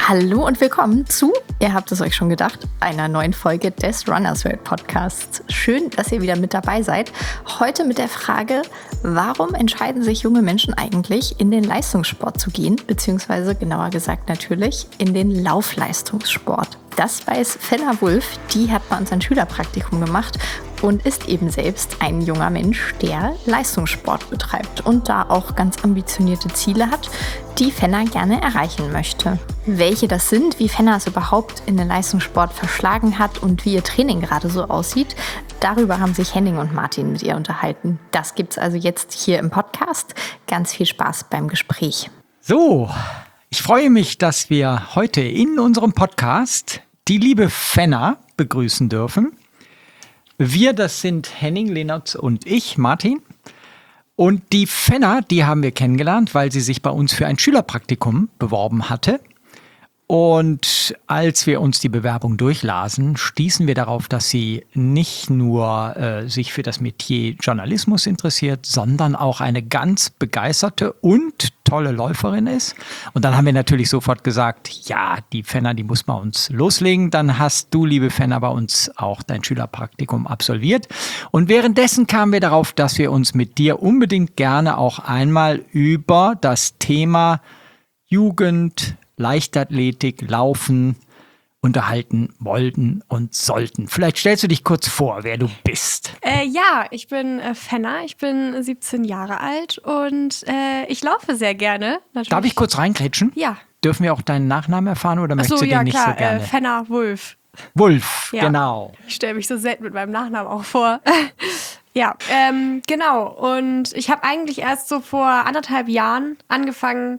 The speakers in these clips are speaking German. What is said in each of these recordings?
Hallo und willkommen zu, ihr habt es euch schon gedacht, einer neuen Folge des Runners World Podcasts. Schön, dass ihr wieder mit dabei seid. Heute mit der Frage, warum entscheiden sich junge Menschen eigentlich, in den Leistungssport zu gehen, beziehungsweise genauer gesagt natürlich in den Laufleistungssport. Das weiß Fenna Wulff, die hat bei uns ein Schülerpraktikum gemacht und ist eben selbst ein junger Mensch, der Leistungssport betreibt und da auch ganz ambitionierte Ziele hat, die Fenna gerne erreichen möchte. Welche das sind, wie Fenna es überhaupt in den Leistungssport verschlagen hat und wie ihr Training gerade so aussieht, darüber haben sich Henning und Martin mit ihr unterhalten. Das gibt's also jetzt hier im Podcast. Ganz viel Spaß beim Gespräch. So, ich freue mich, dass wir heute in unserem Podcast die liebe Fenna begrüßen dürfen. Wir, das sind Henning, Lennart und ich, Martin. Und die Fenna, die haben wir kennengelernt, weil sie sich bei uns für ein Schülerpraktikum beworben hatte. Und als wir uns die Bewerbung durchlasen, stießen wir darauf, dass sie nicht nur sich für das Metier Journalismus interessiert, sondern auch eine ganz begeisterte und tolle Läuferin ist. Und dann haben wir natürlich sofort gesagt, ja, die Fenna, die muss bei uns loslegen. Dann hast du, liebe Fenna, bei uns auch dein Schülerpraktikum absolviert. Und währenddessen kamen wir darauf, dass wir uns mit dir unbedingt gerne auch einmal über das Thema Jugend, Leichtathletik, Laufen unterhalten wollten und sollten. Vielleicht stellst du dich kurz vor, wer du bist. Ja, ich bin Fenna, ich bin 17 Jahre alt und ich laufe sehr gerne. Natürlich. Darf ich kurz reingrätschen? Ja. Dürfen wir auch deinen Nachnamen erfahren oder möchtest du den nicht so gerne? Fenna Wulff. Wulff, ja. Genau. Ich stelle mich so selten mit meinem Nachnamen auch vor. Ja, genau. Und ich habe eigentlich erst so vor 1,5 Jahren angefangen,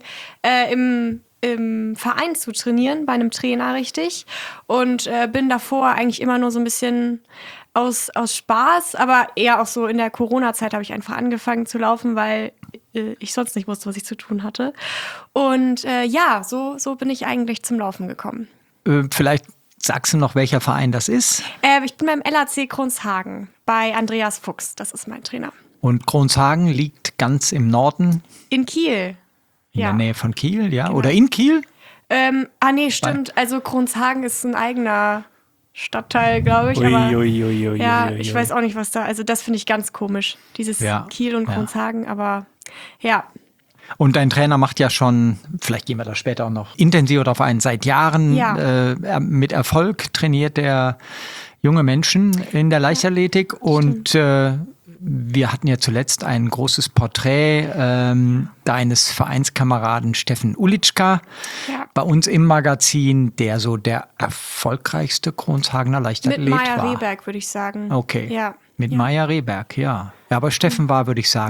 im Verein zu trainieren, bei einem Trainer richtig. Und bin davor eigentlich immer nur so ein bisschen aus Spaß, aber eher auch so in der Corona-Zeit habe ich einfach angefangen zu laufen, weil ich sonst nicht wusste, was ich zu tun hatte. Und ja, so bin ich eigentlich zum Laufen gekommen. Vielleicht sagst du noch, welcher Verein das ist? Ich bin beim LAC Kronshagen bei Andreas Fuchs, das ist mein Trainer. Und Kronshagen liegt ganz im Norden? In Kiel. In der Nähe von Kiel, ja? Genau. Oder in Kiel? Nee, stimmt. Also Kronshagen ist ein eigener Stadtteil, glaube ich. Aber ich weiß auch nicht, was da. Also das finde ich ganz komisch. Dieses Kiel und Kronshagen, aber ja. Und dein Trainer macht ja schon, vielleicht gehen wir da später auch noch intensiver darauf ein, seit Jahren mit Erfolg trainiert der junge Menschen in der Leichtathletik. Und wir hatten ja zuletzt ein großes Porträt deines Vereinskameraden Steffen Ulitschka bei uns im Magazin, der so der erfolgreichste Kronshagener Leichtathlet war. Mit Maya Rehberg, würde ich sagen. Okay. Ja. Mit Maya Rehberg, ja. Ja, aber Steffen war, würde ich sagen,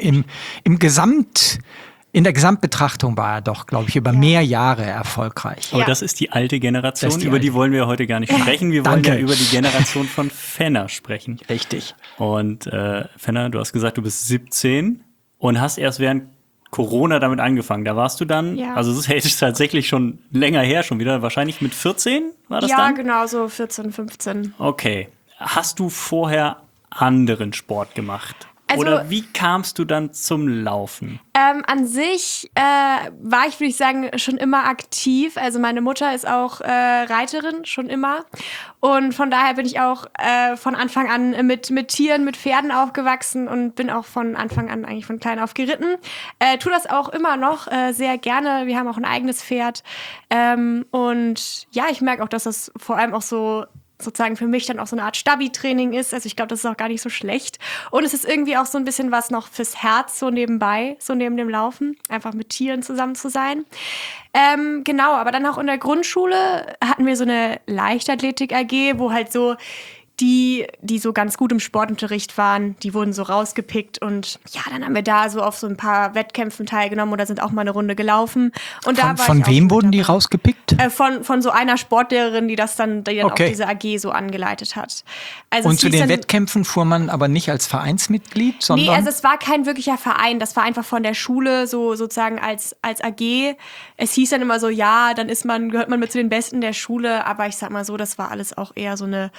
in der Gesamtbetrachtung war er doch, glaube ich, über mehr Jahre erfolgreich. Aber das ist die alte Generation, über die wollen wir heute gar nicht sprechen. Wir wollen ja über die Generation von Fenna sprechen. Richtig. Und Fenna, du hast gesagt, du bist 17 und hast erst während Corona damit angefangen. Da warst du dann, also das ist tatsächlich schon länger her schon wieder, wahrscheinlich mit 14 war das dann? Ja, genau, so 14, 15. Okay. Hast du vorher anderen Sport gemacht? Also, oder wie kamst du dann zum Laufen? An sich war ich, würde ich sagen, schon immer aktiv. Also meine Mutter ist auch Reiterin, schon immer. Und von daher bin ich auch von Anfang an mit Tieren, mit Pferden aufgewachsen und bin auch von Anfang an eigentlich von klein auf geritten. Tue das auch immer noch sehr gerne. Wir haben auch ein eigenes Pferd. Und ja, ich merke auch, dass das vor allem auch so sozusagen für mich dann auch so eine Art Stabi-Training ist. Also ich glaube, das ist auch gar nicht so schlecht. Und es ist irgendwie auch so ein bisschen was noch fürs Herz, so nebenbei, so neben dem Laufen, einfach mit Tieren zusammen zu sein. Genau, aber dann auch in der Grundschule hatten wir so eine Leichtathletik-AG, wo halt so die so ganz gut im Sportunterricht waren, die wurden so rausgepickt und ja, dann haben wir da so auf so ein paar Wettkämpfen teilgenommen oder sind auch mal eine Runde gelaufen. Und von wem wurden die rausgepickt? Von so einer Sportlehrerin, die dann auch diese AG so angeleitet hat. Also und zu den Wettkämpfen fuhr man aber nicht als Vereinsmitglied, sondern? Nee, also es war kein wirklicher Verein, das war einfach von der Schule so sozusagen als AG. Es hieß dann immer so, ja, dann gehört man mit zu den Besten der Schule, aber ich sag mal so, das war alles auch eher so eine,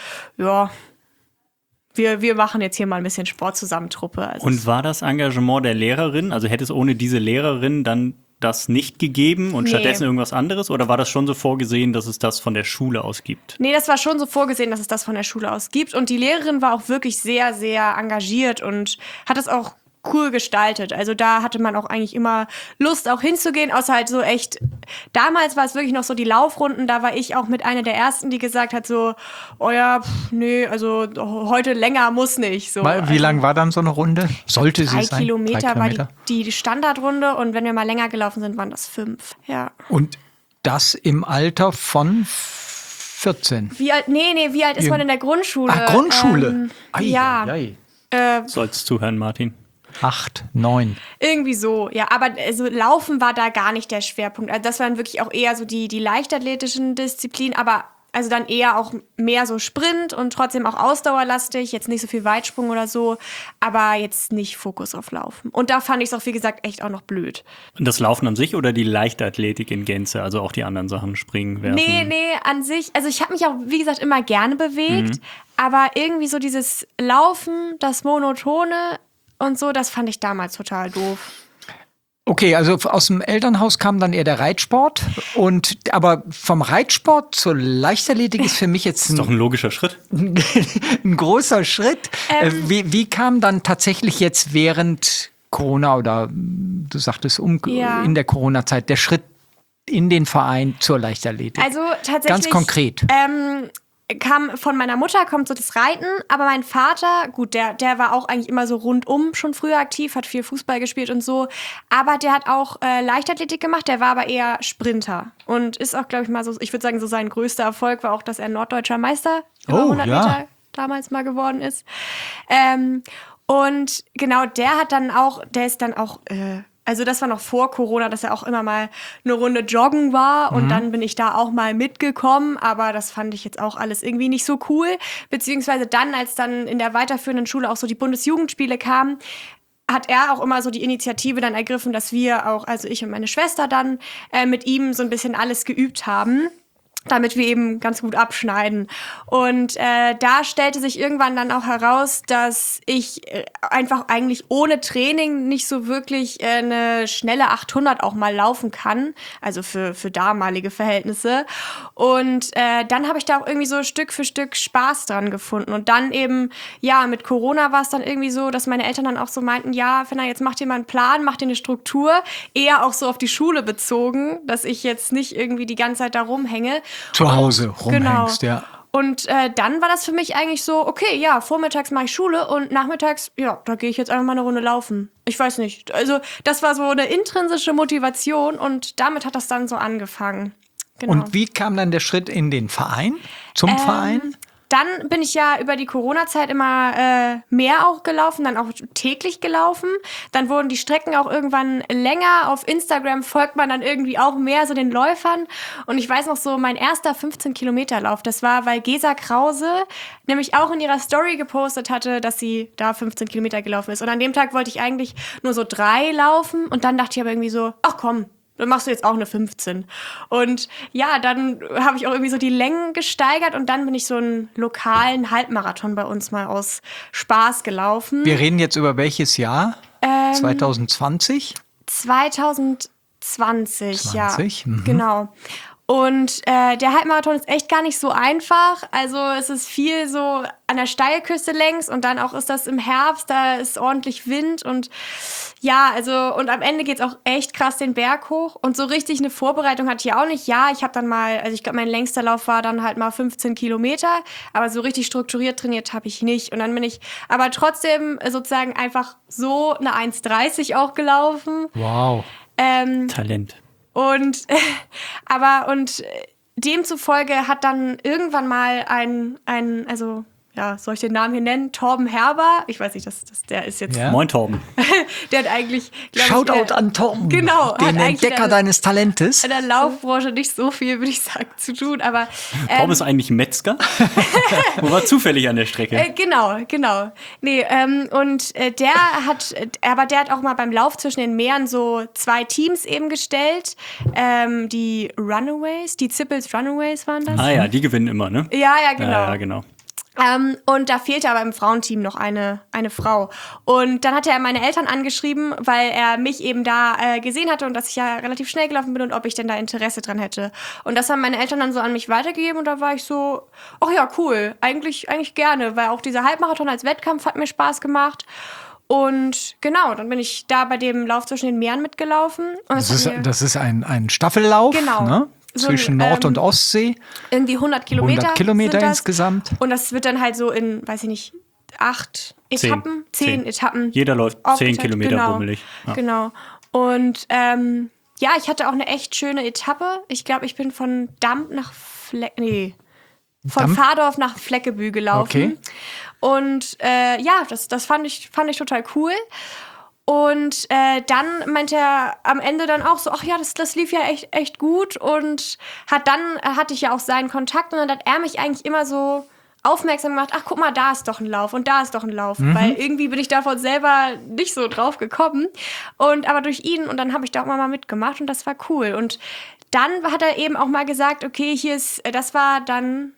wir machen jetzt hier mal ein bisschen Sport zusammen, Truppe. Also und war das Engagement der Lehrerin, also hätte es ohne diese Lehrerin dann das nicht gegeben und Nee. stattdessen irgendwas anderes? Oder war das schon so vorgesehen, dass es das von der Schule aus gibt? Nee, das war schon so vorgesehen, dass es das von der Schule aus gibt. Und die Lehrerin war auch wirklich sehr, sehr engagiert und hat es auch cool gestaltet. Also da hatte man auch eigentlich immer Lust, auch hinzugehen, außer halt so echt, damals war es wirklich noch so die Laufrunden, da war ich auch mit einer der Ersten, die gesagt hat so, oh ja, nee, also heute länger muss nicht. So. Wie lang war dann so eine Runde? Sollte sie 3 sein? Kilometer 3 war Kilometer. die Standardrunde und wenn wir mal länger gelaufen sind, waren das 5. Ja. Und das im Alter von 14. Wie alt ist man in der Grundschule? Grundschule. Ja. Sollst zuhören, Martin. 8, 9. Irgendwie so, ja. Aber also Laufen war da gar nicht der Schwerpunkt. Also das waren wirklich auch eher so die leichtathletischen Disziplinen, aber also dann eher auch mehr so Sprint und trotzdem auch ausdauerlastig. Jetzt nicht so viel Weitsprung oder so, aber jetzt nicht Fokus auf Laufen. Und da fand ich es auch, wie gesagt, echt auch noch blöd. Und das Laufen an sich oder die Leichtathletik in Gänze? Also auch die anderen Sachen, Springen, Werfen? Nee, an sich. Also ich habe mich auch, wie gesagt, immer gerne bewegt. Aber irgendwie so dieses Laufen, das Monotone und so, das fand ich damals total doof. Okay, also aus dem Elternhaus kam dann eher der Reitsport. Aber vom Reitsport zur Leichtathletik ist für mich jetzt Das ist doch ein logischer Schritt. ein großer Schritt. Wie kam dann tatsächlich jetzt während Corona oder du sagtest in der Corona-Zeit der Schritt in den Verein zur Leichtathletik? Also tatsächlich. Ganz konkret. Kam von meiner Mutter, kommt so das Reiten, aber mein Vater, gut, der war auch eigentlich immer so rundum schon früher aktiv, hat viel Fußball gespielt und so, aber der hat auch Leichtathletik gemacht, der war aber eher Sprinter und ist auch, glaube ich, mal so, ich würde sagen, so sein größter Erfolg war auch, dass er norddeutscher Meister über 100 Meter damals mal geworden ist. Und genau, der ist dann auch also das war noch vor Corona, dass er auch immer mal eine Runde joggen war und dann bin ich da auch mal mitgekommen, aber das fand ich jetzt auch alles irgendwie nicht so cool, beziehungsweise dann, als dann in der weiterführenden Schule auch so die Bundesjugendspiele kamen, hat er auch immer so die Initiative dann ergriffen, dass wir auch, also ich und meine Schwester dann mit ihm so ein bisschen alles geübt haben, damit wir eben ganz gut abschneiden. Und da stellte sich irgendwann dann auch heraus, dass ich einfach eigentlich ohne Training nicht so wirklich eine schnelle 800 auch mal laufen kann, also für damalige Verhältnisse. Und dann habe ich da auch irgendwie so Stück für Stück Spaß dran gefunden. Und dann eben, ja, mit Corona war es dann irgendwie so, dass meine Eltern dann auch so meinten, ja, Fenner, jetzt mach dir mal einen Plan, mach dir eine Struktur, eher auch so auf die Schule bezogen, dass ich jetzt nicht irgendwie die ganze Zeit da rumhänge. Zu Hause rumhängst, genau. ja. Und dann war das für mich eigentlich so, okay, ja, vormittags mache ich Schule und nachmittags, ja, da gehe ich jetzt einfach mal eine Runde laufen. Ich weiß nicht. Also das war so eine intrinsische Motivation und damit hat das dann so angefangen. Genau. Und wie kam dann der Schritt in den Verein, zum Verein? Dann bin ich ja über die Corona-Zeit immer mehr auch gelaufen, dann auch täglich gelaufen. Dann wurden die Strecken auch irgendwann länger. Auf Instagram folgt man dann irgendwie auch mehr so den Läufern. Und ich weiß noch so, mein erster 15-Kilometer-Lauf, das war, weil Gesa Krause nämlich auch in ihrer Story gepostet hatte, dass sie da 15 Kilometer gelaufen ist. Und an dem Tag wollte ich eigentlich nur so 3 laufen. Und dann dachte ich aber irgendwie so, ach komm, dann machst du jetzt auch eine 15. Und ja, dann habe ich auch irgendwie so die Längen gesteigert und dann bin ich so einen lokalen Halbmarathon bei uns mal aus Spaß gelaufen. Wir reden jetzt über welches Jahr? 2020? 2020, ja. Mhm. Genau. Und der Halbmarathon ist echt gar nicht so einfach. Also es ist viel so an der Steilküste längs und dann auch ist das im Herbst, da ist ordentlich Wind und ja, also und am Ende geht's auch echt krass den Berg hoch und so richtig eine Vorbereitung hatte ich auch nicht. Ja, ich habe dann mal, also ich glaube, mein längster Lauf war dann halt mal 15 Kilometer, aber so richtig strukturiert trainiert habe ich nicht. Und dann bin ich aber trotzdem sozusagen einfach so eine 1,30 auch gelaufen. Wow. Talent. Und demzufolge hat dann irgendwann mal also ja, soll ich den Namen hier nennen? Torben Herber. Ich weiß nicht, der ist jetzt. Ja. Moin, Torben. Der hat eigentlich. Shoutout an Torben. Genau. Den Entdecker deines Talentes. In der Laufbranche nicht so viel, würde ich sagen, zu tun. Aber. Torben ist eigentlich Metzger. Wo war zufällig an der Strecke. Genau. Nee, und der hat auch mal beim Lauf zwischen den Meeren so 2 Teams eben gestellt. Die Runaways, die Zippels Runaways waren das. Ah ja, die gewinnen immer, ne? Ja, genau. Ja, genau. Und da fehlte aber im Frauenteam noch eine Frau. Und dann hatte er meine Eltern angeschrieben, weil er mich eben da gesehen hatte und dass ich ja relativ schnell gelaufen bin und ob ich denn da Interesse dran hätte. Und das haben meine Eltern dann so an mich weitergegeben und da war ich so, ach ja, cool, eigentlich gerne, weil auch dieser Halbmarathon als Wettkampf hat mir Spaß gemacht. Und genau, dann bin ich da bei dem Lauf zwischen den Meeren mitgelaufen. Und das ist ein Staffellauf, genau. Ne? Zwischen Nord- und Ostsee. Irgendwie 100 Kilometer. 100 Kilometer insgesamt. Und das wird dann halt so in, weiß ich nicht, 8 Etappen, 10 Etappen. Jeder läuft 10 Kilometer bummelig. Ja. Genau. Und ich hatte auch eine echt schöne Etappe. Ich glaube, ich bin von Damp nach Vardorf nach Fleckebü gelaufen. Okay. Und das fand ich total cool. Und dann meinte er am Ende dann auch so, ach ja, das lief ja echt gut. Und hatte ich ja auch seinen Kontakt und dann hat er mich eigentlich immer so aufmerksam gemacht, ach guck mal, da ist doch ein Lauf und da ist doch ein Lauf. Weil irgendwie bin ich davon selber nicht so drauf gekommen. Aber durch ihn und dann habe ich da auch mal mitgemacht und das war cool. Und dann hat er eben auch mal gesagt, okay, das war dann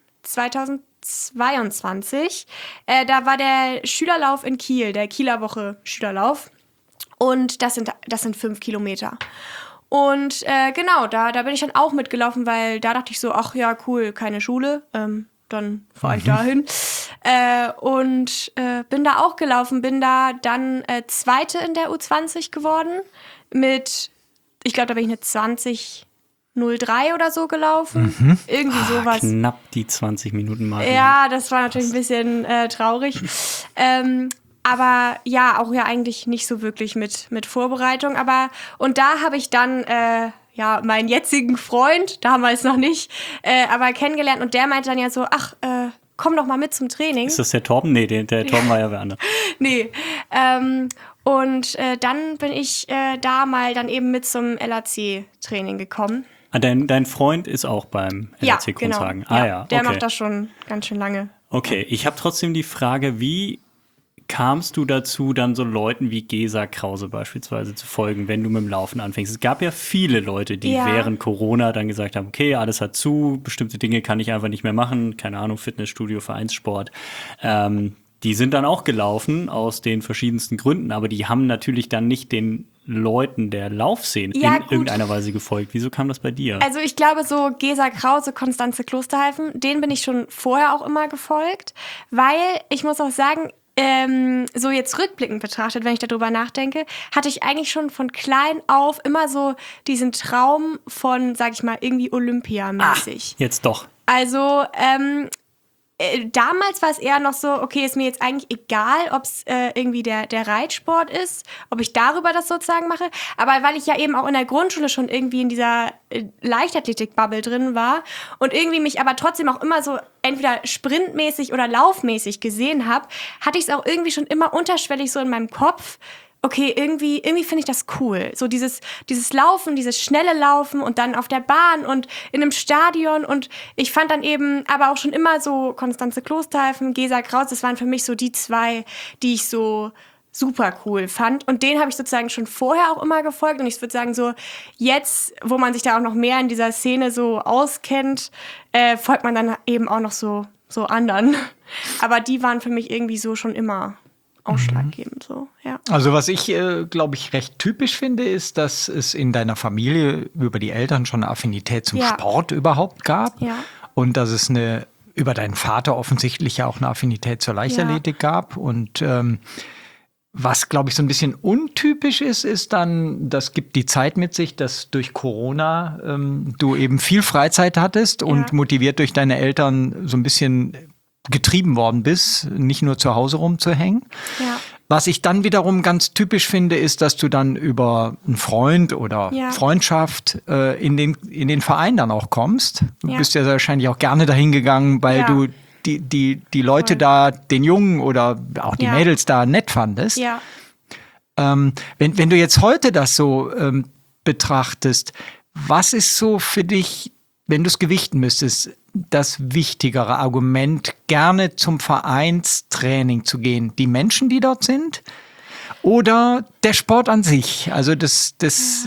2022, da war der Schülerlauf in Kiel, der Kieler Woche Schülerlauf. Und das sind 5 Kilometer. Und genau, da bin ich dann auch mitgelaufen, weil da dachte ich so, ach ja, cool, keine Schule, dann fahre ich dahin. Und bin da auch gelaufen, bin da dann Zweite in der U20 geworden mit, ich glaube, da bin ich eine 20:03 oder so gelaufen. Irgendwie sowas. Knapp die 20 Minuten mal. Ja, das war natürlich ein bisschen traurig. Aber ja, auch ja eigentlich nicht so wirklich mit Vorbereitung. Und da habe ich dann meinen jetzigen Freund, damals noch nicht, aber kennengelernt. Und der meinte dann ja so, ach, komm doch mal mit zum Training. Ist das der Torben? Nee, der Torben war ja wer anders. Nee. Und dann bin ich da mal dann eben mit zum LAC-Training gekommen. Ah, dein Freund ist auch beim LAC Kunshagen? Genau. Ah ja, okay. Der macht das schon ganz schön lange. Okay, ich habe trotzdem die Frage, wie kamst du dazu, dann so Leuten wie Gesa Krause beispielsweise zu folgen, wenn du mit dem Laufen anfängst? Es gab ja viele Leute, die während Corona dann gesagt haben, okay, alles hat zu, bestimmte Dinge kann ich einfach nicht mehr machen, keine Ahnung, Fitnessstudio, Vereinssport. Die sind dann auch gelaufen aus den verschiedensten Gründen, aber die haben natürlich dann nicht den Leuten der Laufszene in irgendeiner Weise gefolgt. Wieso kam das bei dir? Also ich glaube so Gesa Krause, Konstanze Klosterhalfen, denen bin ich schon vorher auch immer gefolgt, weil ich muss auch sagen, so jetzt rückblickend betrachtet, wenn ich darüber nachdenke, hatte ich eigentlich schon von klein auf immer so diesen Traum von, sag ich mal, irgendwie Olympiamäßig. Jetzt doch. Also, damals war es eher noch so, okay, ist mir jetzt eigentlich egal, ob es irgendwie der Reitsport ist, ob ich darüber das sozusagen mache. Aber weil ich ja eben auch in der Grundschule schon irgendwie in dieser Leichtathletik-Bubble drin war und irgendwie mich aber trotzdem auch immer so entweder sprintmäßig oder laufmäßig gesehen habe, hatte ich es auch irgendwie schon immer unterschwellig so in meinem Kopf, okay, irgendwie finde ich das cool. So dieses Laufen, dieses schnelle Laufen und dann auf der Bahn und in einem Stadion. Und ich fand dann eben aber auch schon immer so Konstanze Klosterhalfen, Gesa Krause, das waren für mich so die zwei, die ich so super cool fand. Und denen habe ich sozusagen schon vorher auch immer gefolgt. Und ich würde sagen, so jetzt, wo man sich da auch noch mehr in dieser Szene so auskennt, folgt man dann eben auch noch so anderen. Aber die waren für mich irgendwie so schon immer ausschlaggebend, so, ja. Also was ich, glaube ich, recht typisch finde, ist, dass es in deiner Familie über die Eltern schon eine Affinität zum Sport überhaupt gab. Ja. Und dass es über deinen Vater offensichtlich ja auch eine Affinität zur Leichtathletik gab. Und was, glaube ich, so ein bisschen untypisch ist dann, das gibt die Zeit mit sich, dass durch Corona du eben viel Freizeit hattest und motiviert durch deine Eltern so ein bisschen getrieben worden bist, nicht nur zu Hause rumzuhängen. Ja. Was ich dann wiederum ganz typisch finde, ist, dass du dann über einen Freund oder Freundschaft in den Verein dann auch kommst. Du bist ja wahrscheinlich auch gerne dahin gegangen, weil du die Leute da, den Jungen oder auch die Mädels da nett fandest. Ja. Wenn du jetzt heute das so betrachtest, was ist so für dich, wenn du es gewichten müsstest, das wichtigere Argument, gerne zum Vereinstraining zu gehen? Die Menschen, die dort sind? Oder der Sport an sich? Also das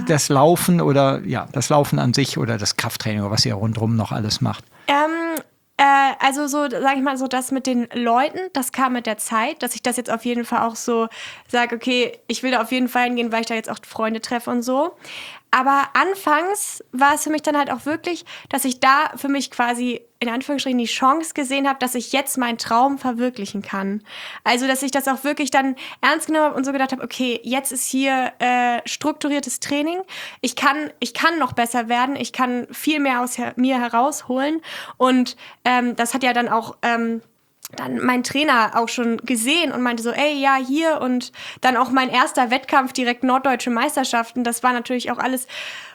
Laufen oder das Laufen an sich oder das Krafttraining oder was ihr rundherum noch alles macht? also so, sag ich mal, so das mit den Leuten, das kam mit der Zeit, dass ich das jetzt auf jeden Fall auch so sage, okay, ich will da auf jeden Fall hingehen, weil ich da jetzt auch Freunde treffe und so. Aber anfangs war es für mich dann halt auch wirklich, dass ich da für mich quasi in Anführungsstrichen die Chance gesehen habe, dass ich jetzt meinen Traum verwirklichen kann. Also, dass ich das auch wirklich dann ernst genommen habe und so gedacht habe, okay, jetzt ist hier strukturiertes Training. Ich kann noch besser werden. Ich kann viel mehr aus mir herausholen. Und das hat ja dann auch dann mein Trainer auch schon gesehen und meinte so, ey, ja, hier. Und dann auch mein erster Wettkampf, direkt Norddeutsche Meisterschaften. Das war natürlich auch alles,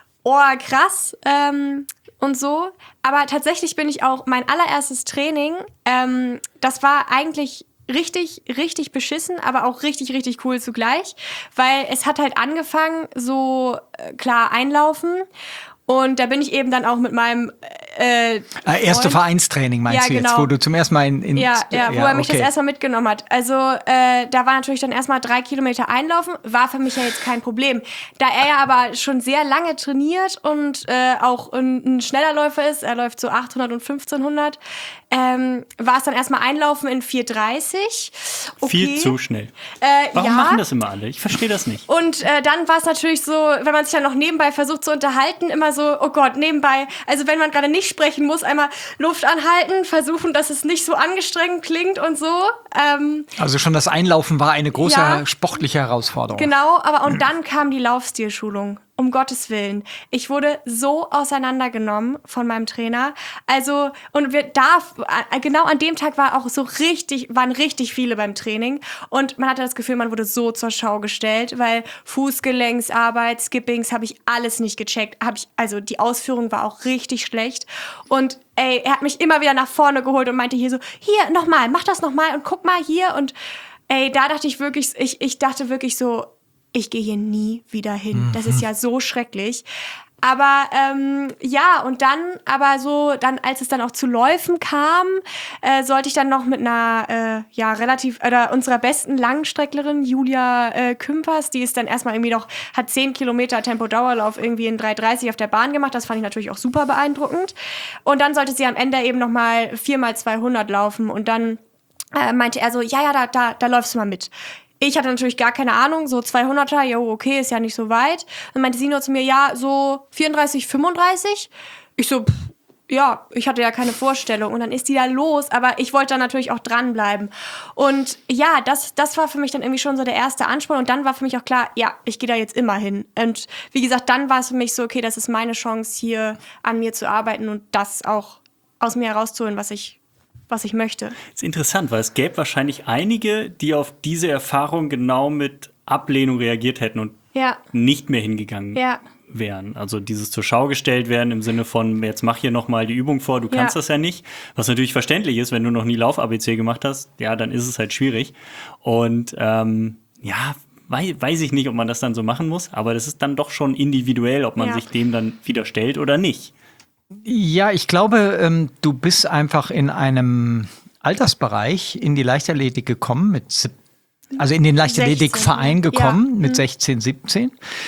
krass und so. Aber tatsächlich bin ich auch, mein allererstes Training, das war eigentlich richtig, richtig beschissen, aber auch richtig, richtig cool zugleich. Weil es hat halt angefangen, so klar einlaufen. Und da bin ich eben dann auch mit meinem erste Vereinstraining meinst du jetzt, genau. wo du zum ersten Mal in wo er mich das erstmal mitgenommen hat. Also da war natürlich dann erstmal 3 Kilometer einlaufen, war für mich ja jetzt kein Problem. Da er ja aber schon sehr lange trainiert und auch ein schneller Läufer ist, er läuft so 800 und 1500, war es dann erstmal einlaufen in 4:30. Okay. Viel zu schnell. Warum machen das immer alle? Ich verstehe das nicht. Und dann war es natürlich so, wenn man sich dann noch nebenbei versucht zu unterhalten, immer so, oh Gott, nebenbei, also wenn man gerade nicht sprechen muss, einmal Luft anhalten, versuchen, dass es nicht so angestrengt klingt und so. Also schon das Einlaufen war eine große sportliche Herausforderung. Genau, und dann kam die Laufstilschulung. Um Gottes Willen. Ich wurde so auseinandergenommen von meinem Trainer. Also, und genau an dem Tag waren richtig viele beim Training. Und man hatte das Gefühl, man wurde so zur Schau gestellt, weil Fußgelenksarbeit, Skippings habe ich alles nicht gecheckt. Also die Ausführung war auch richtig schlecht. Und er hat mich immer wieder nach vorne geholt und meinte hier so, hier, nochmal, mach das nochmal und guck mal hier. Und da dachte ich wirklich, ich dachte wirklich so, ich gehe hier nie wieder hin. Das ist ja so schrecklich. Aber und dann, als es dann auch zu Läufen kam, sollte ich dann noch mit einer unserer besten Langstrecklerin, Julia Kümpers, die ist dann erstmal irgendwie hat 10 Kilometer Tempo-Dauerlauf irgendwie in 3:30 auf der Bahn gemacht. Das fand ich natürlich auch super beeindruckend. Und dann sollte sie am Ende eben nochmal 4x200 laufen. Und dann meinte er so, da läufst du mal mit. Ich hatte natürlich gar keine Ahnung, so 200er, okay, ist ja nicht so weit. Dann meinte sie nur zu mir, so 34, 35. Ich so, ich hatte ja keine Vorstellung. Und dann ist die da los, aber ich wollte dann natürlich auch dranbleiben. Und ja, das war für mich dann irgendwie schon so der erste Ansporn. Und dann war für mich auch klar, ich gehe da jetzt immer hin. Und wie gesagt, dann war es für mich so, okay, das ist meine Chance, hier an mir zu arbeiten und das auch aus mir herauszuholen, was ich möchte. Das ist interessant, weil es gäbe wahrscheinlich einige, die auf diese Erfahrung genau mit Ablehnung reagiert hätten und nicht mehr hingegangen wären. Also dieses zur Schau gestellt werden im Sinne von, jetzt mach hier nochmal die Übung vor, du kannst das ja nicht. Was natürlich verständlich ist, wenn du noch nie Lauf-ABC gemacht hast, dann ist es halt schwierig. Und weiß ich nicht, ob man das dann so machen muss, aber das ist dann doch schon individuell, ob man sich dem dann wieder stellt oder nicht. Ja, ich glaube, du bist einfach in einem Altersbereich in die Leichtathletik gekommen, also in den Leichtathletikverein gekommen mit 16, 17,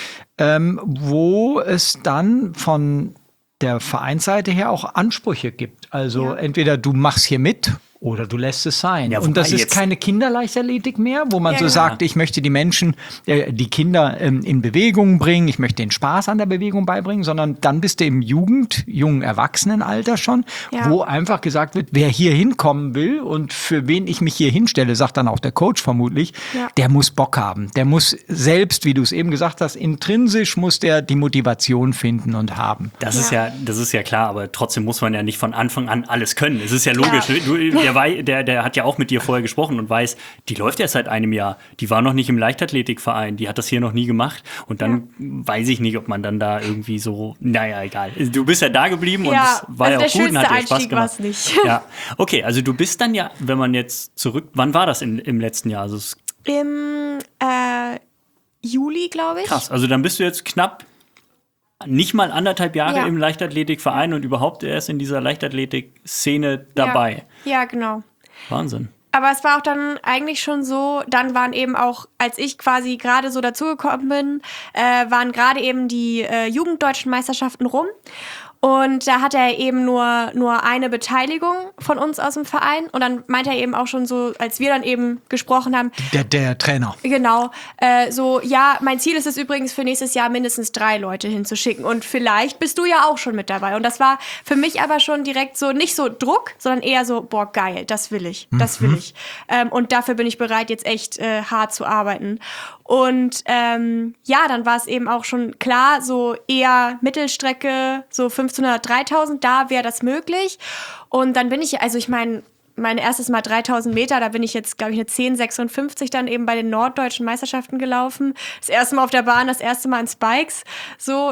wo es dann von der Vereinsseite her auch Ansprüche gibt. Also entweder du machst hier mit oder du lässt es sein. Ja, und das ist keine Kinderleichtathletik mehr, wo man sagt, ich möchte die Menschen, die Kinder in Bewegung bringen, ich möchte den Spaß an der Bewegung beibringen, sondern dann bist du im jungen Erwachsenenalter schon, wo einfach gesagt wird, wer hier hinkommen will und für wen ich mich hier hinstelle, sagt dann auch der Coach vermutlich, der muss Bock haben. Der muss selbst, wie du es eben gesagt hast, intrinsisch muss der die Motivation finden und haben. Das ist ja klar, aber trotzdem muss man ja nicht von Anfang an alles können. Es ist ja logisch. Ja. Der hat ja auch mit dir vorher gesprochen und weiß, die läuft erst seit einem Jahr. Die war noch nicht im Leichtathletikverein, die hat das hier noch nie gemacht. Und dann weiß ich nicht, ob man dann da irgendwie so, egal. Du bist ja da geblieben und es war ja auch gut und hat dir Spaß gemacht. Nicht. Ja, okay, also du bist dann wenn man jetzt zurück, wann war das im letzten Jahr? Also im Juli, glaube ich. Krass, also dann bist du jetzt knapp nicht mal 1,5 Jahre im Leichtathletikverein und überhaupt erst in dieser Leichtathletik-Szene dabei. Ja, genau. Wahnsinn. Aber es war auch dann eigentlich schon so, dann waren eben auch, als ich quasi gerade so dazugekommen bin, waren gerade eben die Jugenddeutschen Meisterschaften rum. Und da hatte er eben nur eine Beteiligung von uns aus dem Verein. Und dann meinte er eben auch schon so, als wir dann eben gesprochen haben. Der Trainer. Genau. So, ja, mein Ziel ist es übrigens für nächstes Jahr mindestens 3 Leute hinzuschicken. Und vielleicht bist du ja auch schon mit dabei. Und das war für mich aber schon direkt so, nicht so Druck, sondern eher so, boah, geil, das will ich. Und dafür bin ich bereit, jetzt echt hart zu arbeiten. Und ja, dann war es eben auch schon klar, so eher Mittelstrecke, so 1500, 3000, da wäre das möglich. Und dann bin ich, also ich meine, mein erstes Mal 3000 Meter, da bin ich jetzt, glaube ich, eine 10,56 dann eben bei den norddeutschen Meisterschaften gelaufen. Das erste Mal auf der Bahn, das erste Mal in Spikes. So,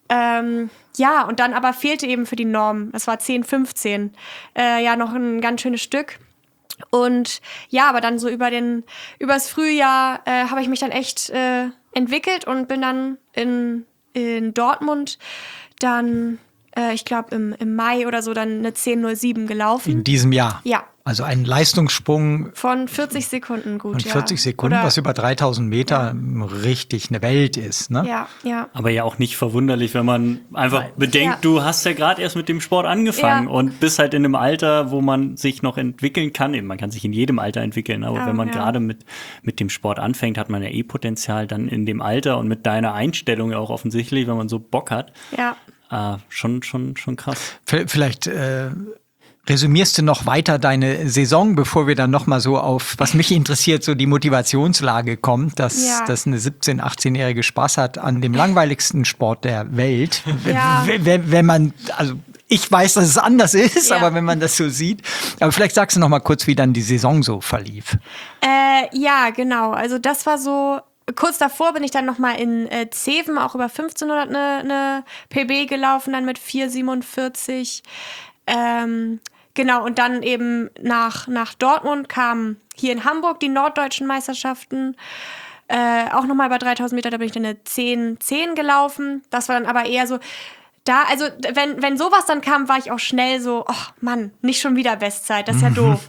ja, und dann aber fehlte eben für die Norm, das war 10,15, ja, noch ein ganz schönes Stück. Und ja, aber dann so übers Frühjahr habe ich mich dann echt entwickelt und bin dann in Dortmund dann, ich glaube im Mai oder so, dann eine 10,07 gelaufen. In diesem Jahr? Ja. Also ein Leistungssprung von 40 Sekunden, gut, von 40 Sekunden, was über 3000 Meter richtig eine Welt ist, ne? Ja, ja. Aber ja auch nicht verwunderlich, wenn man einfach bedenkt, du hast ja gerade erst mit dem Sport angefangen und bist halt in einem Alter, wo man sich noch entwickeln kann. Eben, man kann sich in jedem Alter entwickeln, aber wenn man gerade mit dem Sport anfängt, hat man ja Potenzial dann in dem Alter und mit deiner Einstellung auch offensichtlich, wenn man so Bock hat. Ja. Schon krass. Vielleicht resümierst du noch weiter deine Saison, bevor wir dann noch mal so auf, was mich interessiert, so die Motivationslage kommt, dass eine 17-, 18-Jährige Spaß hat an dem langweiligsten Sport der Welt. Ja. Wenn man, also ich weiß, dass es anders ist, aber wenn man das so sieht. Aber vielleicht sagst du noch mal kurz, wie dann die Saison so verlief. Ja, genau. Also das war so. Kurz davor bin ich dann noch mal in Zeven auch über 1500 eine PB gelaufen, dann mit 4,47. Genau, und dann eben nach Dortmund kamen hier in Hamburg die norddeutschen Meisterschaften. Auch nochmal über 3000 Meter, da bin ich dann eine 10,10 gelaufen. Das war dann aber eher so, also wenn sowas dann kam, war ich auch schnell so, oh Mann, nicht schon wieder Bestzeit, das ist ja doof.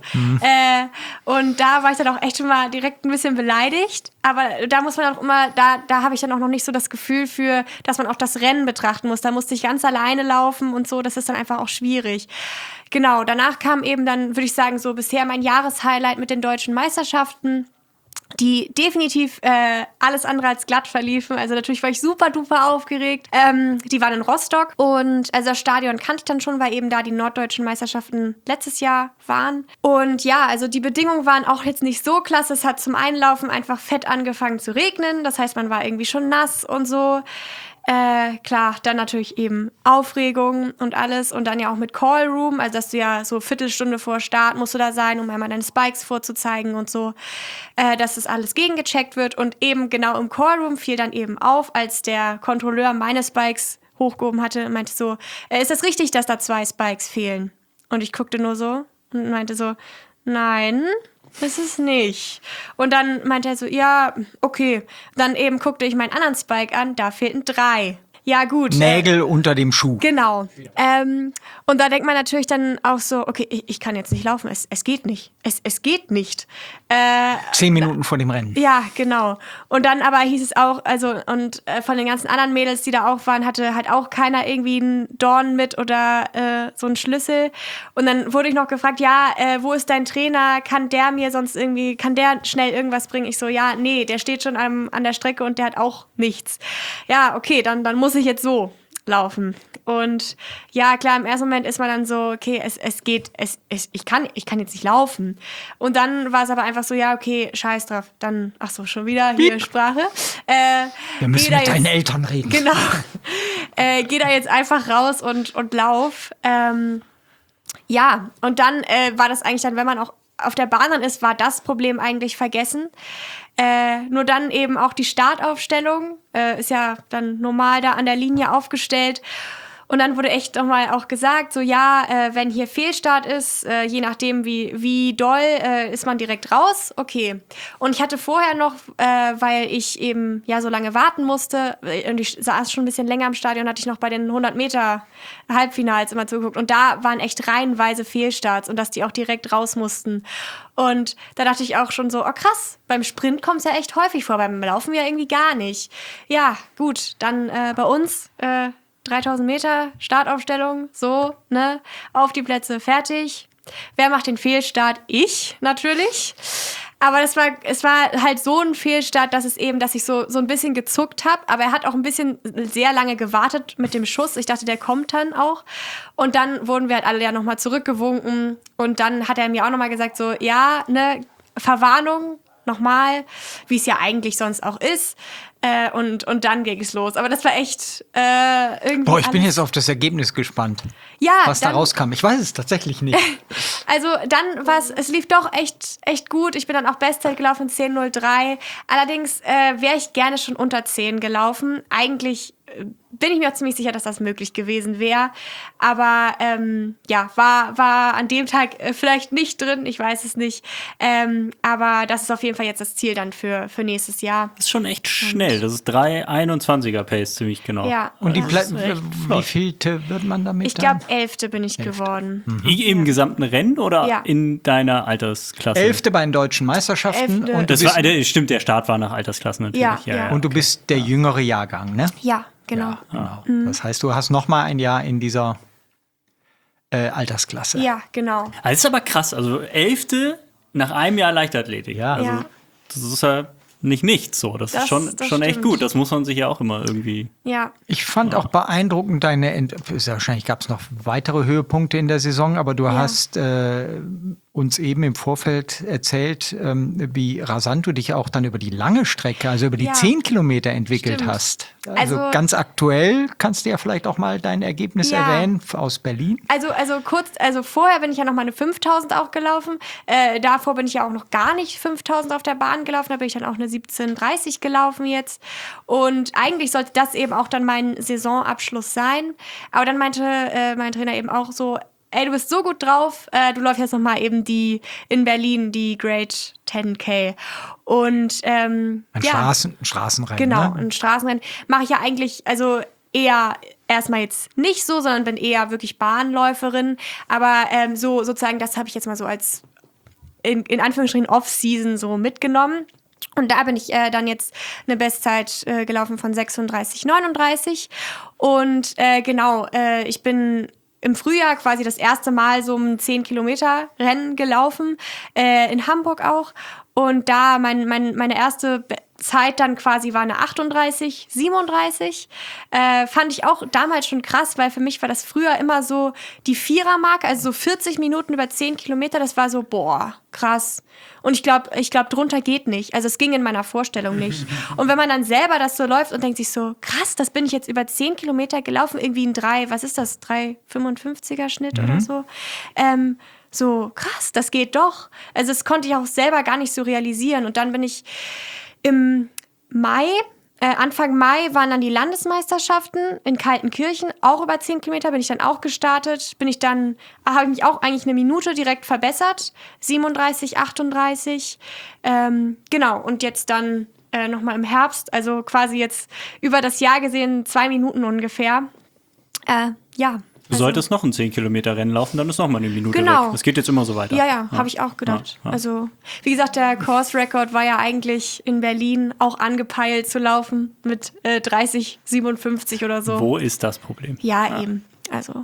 Und da war ich dann auch echt schon mal direkt ein bisschen beleidigt. Aber da muss man auch immer, da habe ich dann auch noch nicht so das Gefühl für, dass man auch das Rennen betrachten muss. Da musste ich ganz alleine laufen und so, das ist dann einfach auch schwierig. Genau, danach kam eben dann, würde ich sagen, so bisher mein Jahreshighlight mit den deutschen Meisterschaften, die definitiv alles andere als glatt verliefen. Also natürlich war ich super duper aufgeregt. Die waren in Rostock und also das Stadion kannte ich dann schon, weil eben da die norddeutschen Meisterschaften letztes Jahr waren. Und ja, also die Bedingungen waren auch jetzt nicht so klasse. Es hat zum Einlaufen einfach fett angefangen zu regnen. Das heißt, man war irgendwie schon nass und so. Klar, dann natürlich eben Aufregung und alles und dann ja auch mit Callroom, also dass du ja so Viertelstunde vor Start musst du da sein, um einmal deine Spikes vorzuzeigen und so, dass das alles gegengecheckt wird und eben genau im Callroom fiel dann eben auf, als der Kontrolleur meine Spikes hochgehoben hatte und meinte so, ist das richtig, dass da 2 Spikes fehlen? Und ich guckte nur so und meinte so, nein, ist es nicht. Und dann meinte er so, ja, okay. Dann eben guckte ich meinen anderen Spike an, da fehlten 3. Ja, gut. Nägel unter dem Schuh. Genau. Und da denkt man natürlich dann auch so, okay, ich kann jetzt nicht laufen, es geht nicht. Es geht nicht. 10 Minuten vor dem Rennen. Ja, genau. Und dann aber hieß es auch, also, und von den ganzen anderen Mädels, die da auch waren, hatte halt auch keiner irgendwie einen Dorn mit oder so einen Schlüssel. Und dann wurde ich noch gefragt, ja, wo ist dein Trainer? Kann der schnell irgendwas bringen? Ich so, ja, nee, der steht schon an der Strecke und der hat auch nichts. Ja, okay, dann muss ich jetzt so laufen. Und ja, klar, im ersten Moment ist man dann so, okay, ich kann jetzt nicht laufen. Und dann war es aber einfach so, ja, okay, scheiß drauf. Dann, ach so, schon wieder hier Sprache. Wir müssen mit deinen Eltern reden. Genau. Geh da jetzt einfach raus und lauf. Ja, und dann war das eigentlich dann, wenn man auch auf der Bahn dann ist, war das Problem eigentlich vergessen. Nur dann eben auch die Startaufstellung ist ja dann normal da an der Linie aufgestellt. Und dann wurde echt nochmal auch gesagt, so ja, wenn hier Fehlstart ist, je nachdem wie doll, ist man direkt raus. Okay. Und ich hatte vorher noch, weil ich eben ja so lange warten musste, und ich saß schon ein bisschen länger im Stadion, hatte ich noch bei den 100 Meter Halbfinals immer zugeguckt. Und da waren echt reihenweise Fehlstarts und dass die auch direkt raus mussten. Und da dachte ich auch schon so, oh krass, beim Sprint kommt es ja echt häufig vor, beim Laufen ja irgendwie gar nicht. Ja, gut, dann bei uns 3000 Meter Startaufstellung, so, ne, auf die Plätze, fertig. Wer macht den Fehlstart? Ich, natürlich. Aber es war halt so ein Fehlstart, dass ich so ein bisschen gezuckt habe. Aber er hat auch ein bisschen sehr lange gewartet mit dem Schuss. Ich dachte, der kommt dann auch. Und dann wurden wir halt alle ja nochmal zurückgewunken. Und dann hat er mir auch nochmal gesagt, so, ja, ne, Verwarnung, nochmal, wie es ja eigentlich sonst auch ist. Und dann ging es los. Aber das war echt irgendwie. Boah, ich bin jetzt auf das Ergebnis gespannt, ja, was da rauskam. Ich weiß es tatsächlich nicht. Also dann war es lief doch echt gut. Ich bin dann auch Bestzeit gelaufen, 10:03. Allerdings wäre ich gerne schon unter 10 gelaufen. Eigentlich bin ich mir auch ziemlich sicher, dass das möglich gewesen wäre. Aber ja, war an dem Tag vielleicht nicht drin, ich weiß es nicht. Aber das ist auf jeden Fall jetzt das Ziel dann für nächstes Jahr. Das ist schon echt schnell. Das ist 3:21er Pace, ziemlich genau. Ja. Und wie flott. vielte wird man damit? Ich glaube, 11. bin ich geworden. Im gesamten Rennen oder Ja. in deiner Altersklasse? 11. bei den deutschen Meisterschaften. 11. Und, Das du bist, stimmt, der Start war nach Altersklassen natürlich. Ja. und du bist der jüngere Jahrgang, ne? Ja, genau. Genau. Das heißt, du hast noch mal ein Jahr in dieser Altersklasse. Ja, genau. Also das ist aber krass. Also 11. nach einem Jahr Leichtathletik. Ja. Also, Ja. das ist ja nicht nichts so. Das ist schon echt stimmt. gut. Das muss man sich ja auch immer irgendwie. Ja. Ich fand auch beeindruckend wahrscheinlich gab es noch weitere Höhepunkte in der Saison, aber du hast uns eben im Vorfeld erzählt, wie rasant du dich auch dann über die lange Strecke, also über die 10 Kilometer entwickelt Stimmt. hast. Also Also- ganz aktuell, kannst du ja vielleicht auch mal dein Ergebnis Ja. erwähnen aus Berlin. Also vorher bin ich ja noch mal eine 5000 auch gelaufen. Davor bin ich ja auch noch gar nicht 5000 auf der Bahn gelaufen. Da bin ich dann auch eine 17:30 gelaufen jetzt. Und eigentlich sollte das eben auch dann mein Saisonabschluss sein. Aber dann meinte mein Trainer eben auch so, ey, du bist so gut drauf, du läufst jetzt noch mal eben in Berlin die Great 10K. Und Ein Straßenrennen. genau, Ne? ein Straßenrennen mache ich ja eigentlich, also eher erstmal jetzt nicht so, sondern bin eher wirklich Bahnläuferin. Aber so sozusagen, das habe ich jetzt mal so als in Anführungsstrichen Off-Season so mitgenommen. Und da bin ich dann jetzt eine Bestzeit gelaufen von 36,39. Und genau, ich bin im Frühjahr quasi das erste Mal so ein 10-Kilometer-Rennen gelaufen, in Hamburg auch. Und da meine erste Zeit dann quasi war eine 38,37. Fand ich auch damals schon krass, weil für mich war das früher immer so die Vierermarke, also so 40 Minuten über 10 Kilometer, das war so, boah, krass. Und ich glaube, drunter geht nicht. Also es ging in meiner Vorstellung nicht. Und wenn man dann selber das so läuft und denkt sich so, krass, das bin ich jetzt über 10 Kilometer gelaufen, irgendwie ein 3,55er Schnitt oder so. So, krass, das geht doch. Also das konnte ich auch selber gar nicht so realisieren. Und dann bin ich im Mai, Anfang Mai waren dann die Landesmeisterschaften in Kaltenkirchen, auch über 10 Kilometer bin ich dann auch gestartet. Habe ich mich auch eigentlich eine Minute direkt verbessert, 37,38. Genau, und jetzt dann nochmal im Herbst, also quasi jetzt über das Jahr gesehen 2 Minuten ungefähr. Ja. Du solltest noch ein 10-Kilometer-Rennen laufen, dann ist noch mal eine Minute Genau. weg. Das geht jetzt immer so weiter. Ja, habe ich auch gedacht. Ja. Also, wie gesagt, der Course-Record war ja eigentlich in Berlin auch angepeilt zu laufen mit 30,57 oder so. Wo ist das Problem? Ja, eben. Also,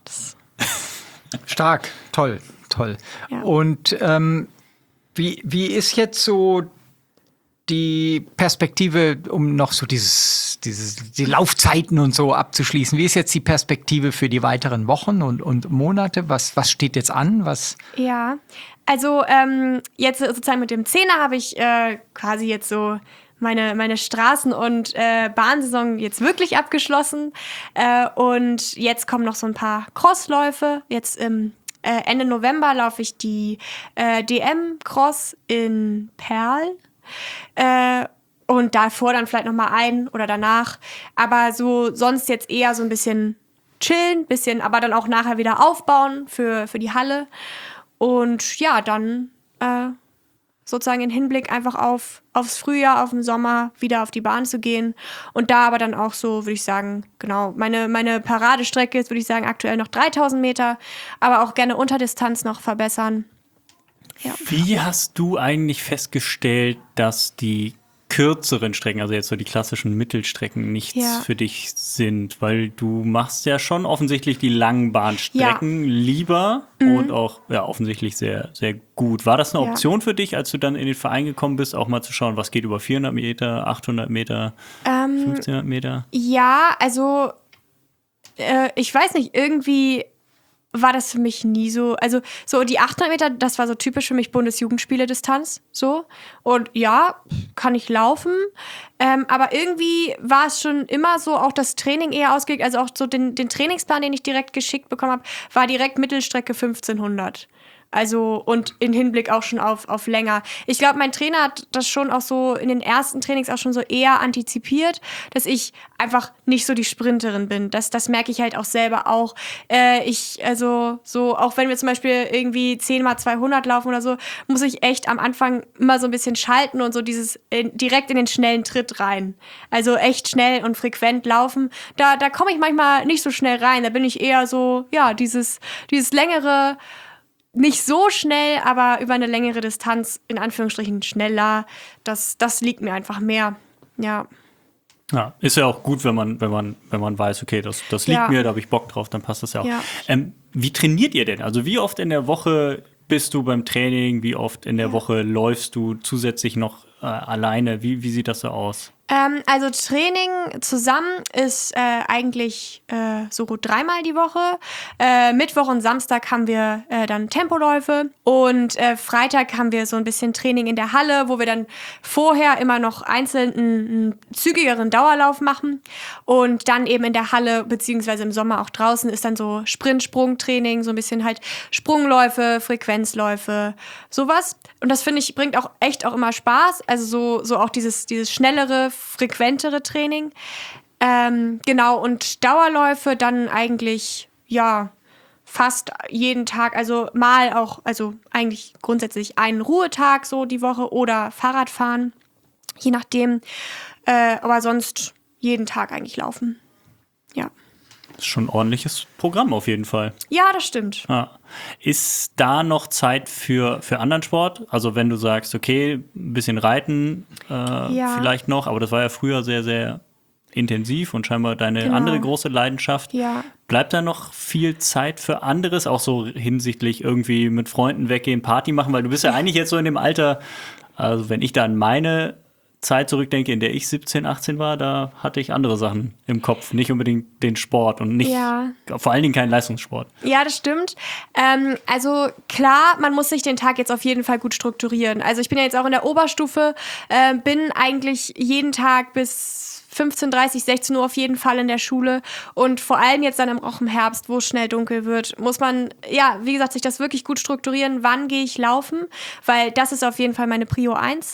Stark, toll. Ja. Und wie ist jetzt so die Perspektive, um noch so die Laufzeiten und so abzuschließen? Wie ist jetzt die Perspektive für die weiteren Wochen und Monate? Was steht jetzt an? ja. Also, jetzt sozusagen mit dem 10er habe ich quasi jetzt so meine Straßen- und Bahnsaison jetzt wirklich abgeschlossen. Und jetzt kommen noch so ein paar Crossläufe. Jetzt im Ende November laufe ich die DM-Cross in Perl. Und davor dann vielleicht noch mal ein oder danach. Aber so sonst jetzt eher so ein bisschen chillen, bisschen, aber dann auch nachher wieder aufbauen für die Halle. Und ja, dann sozusagen in Hinblick einfach aufs Frühjahr, auf den Sommer wieder auf die Bahn zu gehen. Und da aber dann auch so, würde ich sagen, genau, meine Paradestrecke ist, würde ich sagen, aktuell noch 3000 Meter, aber auch gerne Unterdistanz noch verbessern. Ja. Wie hast du eigentlich festgestellt, dass die kürzeren Strecken, also jetzt so die klassischen Mittelstrecken, nichts für dich sind? Weil du machst ja schon offensichtlich die langen Bahnstrecken lieber und auch offensichtlich sehr, sehr gut. War das eine Option für dich, als du dann in den Verein gekommen bist, auch mal zu schauen, was geht über 400 Meter, 800 Meter, 1500 Meter? Ja, also ich weiß nicht, irgendwie war das für mich nie so, also so die 800 Meter, das war so typisch für mich Bundesjugendspiele-Distanz, so. Und ja, kann ich laufen, aber irgendwie war es schon immer so, auch das Training eher ausgelegt, also auch so den Trainingsplan, den ich direkt geschickt bekommen habe, war direkt Mittelstrecke 1500. Also und in Hinblick auch schon auf länger. Ich glaube, mein Trainer hat das schon auch so in den ersten Trainings auch schon so eher antizipiert, dass ich einfach nicht so die Sprinterin bin. Das merke ich halt auch selber auch. Also so, auch wenn wir zum Beispiel irgendwie 10x200 laufen oder so, muss ich echt am Anfang immer so ein bisschen schalten und so dieses direkt in den schnellen Tritt rein. Also echt schnell und frequent laufen. Da komme ich manchmal nicht so schnell rein. Da bin ich eher so, ja, dieses längere, nicht so schnell, aber über eine längere Distanz, in Anführungsstrichen schneller, das liegt mir einfach mehr, ja. Ja, ist ja auch gut, wenn man weiß, okay, das liegt mir, da habe ich Bock drauf, dann passt das ja auch. Ja. Wie trainiert ihr denn? Also wie oft in der Woche bist du beim Training? Wie oft in der Woche läufst du zusätzlich noch alleine? Wie sieht das so aus? Also Training zusammen ist eigentlich so gut 3-mal die Woche. Mittwoch und Samstag haben wir dann Tempoläufe und Freitag haben wir so ein bisschen Training in der Halle, wo wir dann vorher immer noch einzeln einen zügigeren Dauerlauf machen und dann eben in der Halle beziehungsweise im Sommer auch draußen ist dann so Sprint-Sprung-Training, so ein bisschen halt Sprungläufe, Frequenzläufe, sowas. Und das finde ich bringt auch echt auch immer Spaß. Also so auch dieses schnellere, frequentere Training. Genau, und Dauerläufe dann eigentlich, ja, fast jeden Tag, also mal auch, also eigentlich grundsätzlich einen Ruhetag so die Woche oder Fahrradfahren, je nachdem. Aber sonst jeden Tag eigentlich laufen. Ja. Das ist schon ein ordentliches Programm auf jeden Fall. Ja, das stimmt. Ja. Ist da noch Zeit für anderen Sport? Also wenn du sagst, okay, ein bisschen Reiten vielleicht noch, aber das war ja früher sehr, sehr intensiv und scheinbar deine andere große Leidenschaft. Ja. Bleibt da noch viel Zeit für anderes, auch so hinsichtlich irgendwie mit Freunden weggehen, Party machen? Weil du bist ja eigentlich jetzt so in dem Alter, also wenn ich da an meine Zeit zurückdenke, in der ich 17, 18 war, da hatte ich andere Sachen im Kopf. Nicht unbedingt den Sport und nicht, vor allen Dingen keinen Leistungssport. Ja, das stimmt. Also klar, man muss sich den Tag jetzt auf jeden Fall gut strukturieren. Also ich bin ja jetzt auch in der Oberstufe, bin eigentlich jeden Tag bis 15:30, 16 Uhr auf jeden Fall in der Schule und vor allem jetzt dann auch im Herbst, wo es schnell dunkel wird, muss man, ja, wie gesagt, sich das wirklich gut strukturieren, wann gehe ich laufen, weil das ist auf jeden Fall meine Prio 1.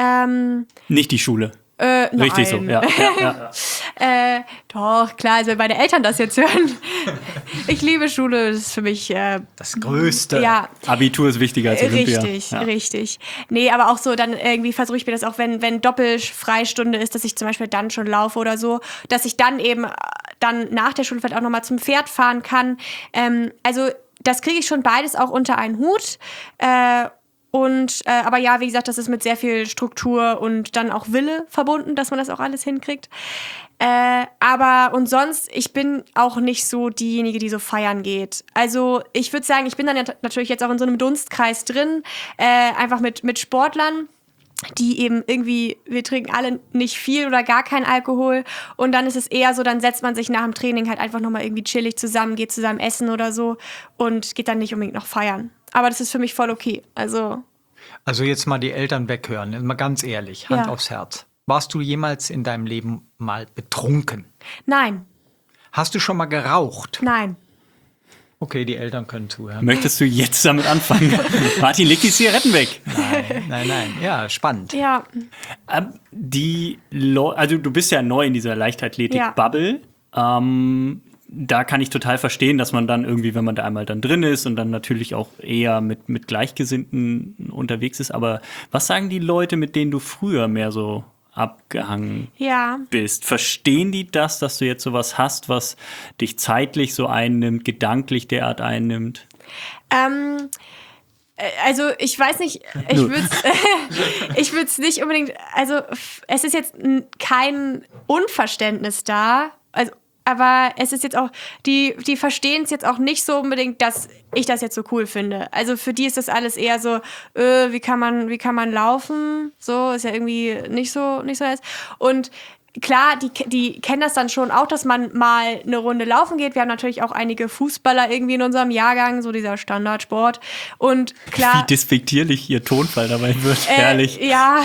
Nicht die Schule. Richtig so, ja. Doch, klar, also wenn meine Eltern das jetzt hören. Ich liebe Schule, das ist für mich das Größte. Ja. Abitur ist wichtiger als Olympia. Richtig. Nee, aber auch so, dann irgendwie versuche ich mir das auch, wenn Doppelfreistunde ist, dass ich zum Beispiel dann schon laufe oder so, dass ich dann eben dann nach der Schule vielleicht auch nochmal zum Pferd fahren kann. Also das kriege ich schon beides auch unter einen Hut. Aber ja, wie gesagt, das ist mit sehr viel Struktur und dann auch Wille verbunden, dass man das auch alles hinkriegt. Und sonst, ich bin auch nicht so diejenige, die so feiern geht. Also ich würde sagen, ich bin dann ja natürlich jetzt auch in so einem Dunstkreis drin, einfach mit Sportlern, die eben irgendwie, wir trinken alle nicht viel oder gar keinen Alkohol und dann ist es eher so, dann setzt man sich nach dem Training halt einfach nochmal irgendwie chillig zusammen, geht zusammen essen oder so und geht dann nicht unbedingt noch feiern. Aber das ist für mich voll okay. Also jetzt mal die Eltern weghören, mal ganz ehrlich, Hand aufs Herz. Warst du jemals in deinem Leben mal betrunken? Nein. Hast du schon mal geraucht? Nein. Okay, die Eltern können zuhören. Möchtest du jetzt damit anfangen? Martin, leg die Zigaretten weg. Nein. Ja, spannend. Ja. Also du bist ja neu in dieser Leichtathletik-Bubble. da kann ich total verstehen, dass man dann irgendwie, wenn man da einmal dann drin ist und dann natürlich auch eher mit Gleichgesinnten unterwegs ist. Aber was sagen die Leute, mit denen du früher mehr so abgehangen bist? Verstehen die das, dass du jetzt sowas hast, was dich zeitlich so einnimmt, gedanklich derart einnimmt? Also ich weiß nicht, ich würde es nicht unbedingt, also es ist jetzt kein Unverständnis da, also, aber es ist jetzt auch, die verstehen es jetzt auch nicht so unbedingt, dass ich das jetzt so cool finde. Also für die ist das alles eher so, wie kann man laufen? So, ist ja irgendwie nicht so nice. Und klar, die kennen das dann schon auch, dass man mal eine Runde laufen geht. Wir haben natürlich auch einige Fußballer irgendwie in unserem Jahrgang, so dieser Standardsport. Und klar, wie despektierlich ihr Tonfall dabei wird, herrlich. Ja,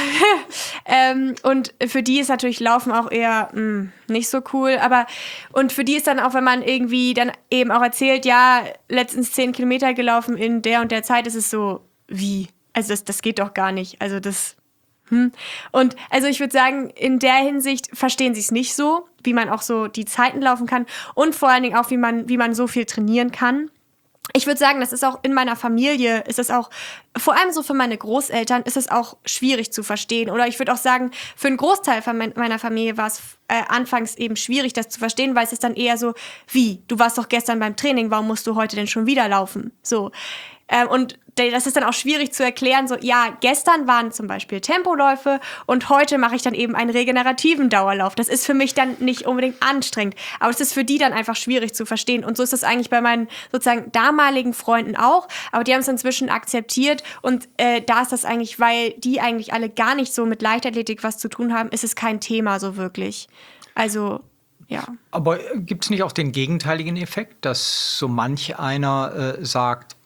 und für die ist natürlich Laufen auch eher nicht so cool. Und für die ist dann auch, wenn man irgendwie dann eben auch erzählt, ja, letztens 10 Kilometer gelaufen in der und der Zeit, ist es so, wie? Also das geht doch gar nicht. Also das... Und also ich würde sagen, in der Hinsicht verstehen sie es nicht so, wie man auch so die Zeiten laufen kann und vor allen Dingen auch, wie man so viel trainieren kann. Ich würde sagen, das ist auch in meiner Familie, ist es auch, vor allem so für meine Großeltern, ist es auch schwierig zu verstehen. Oder ich würde auch sagen, für einen Großteil von meiner Familie war es anfangs eben schwierig, das zu verstehen, weil es ist dann eher so, wie, du warst doch gestern beim Training, warum musst du heute denn schon wieder laufen? So. Und das ist dann auch schwierig zu erklären, so, ja, gestern waren zum Beispiel Tempoläufe und heute mache ich dann eben einen regenerativen Dauerlauf. Das ist für mich dann nicht unbedingt anstrengend, aber es ist für die dann einfach schwierig zu verstehen. Und so ist das eigentlich bei meinen sozusagen damaligen Freunden auch, aber die haben es inzwischen akzeptiert und da ist das eigentlich, weil die eigentlich alle gar nicht so mit Leichtathletik was zu tun haben, ist es kein Thema so wirklich. Also... ja. Aber gibt es nicht auch den gegenteiligen Effekt, dass so manch einer sagt,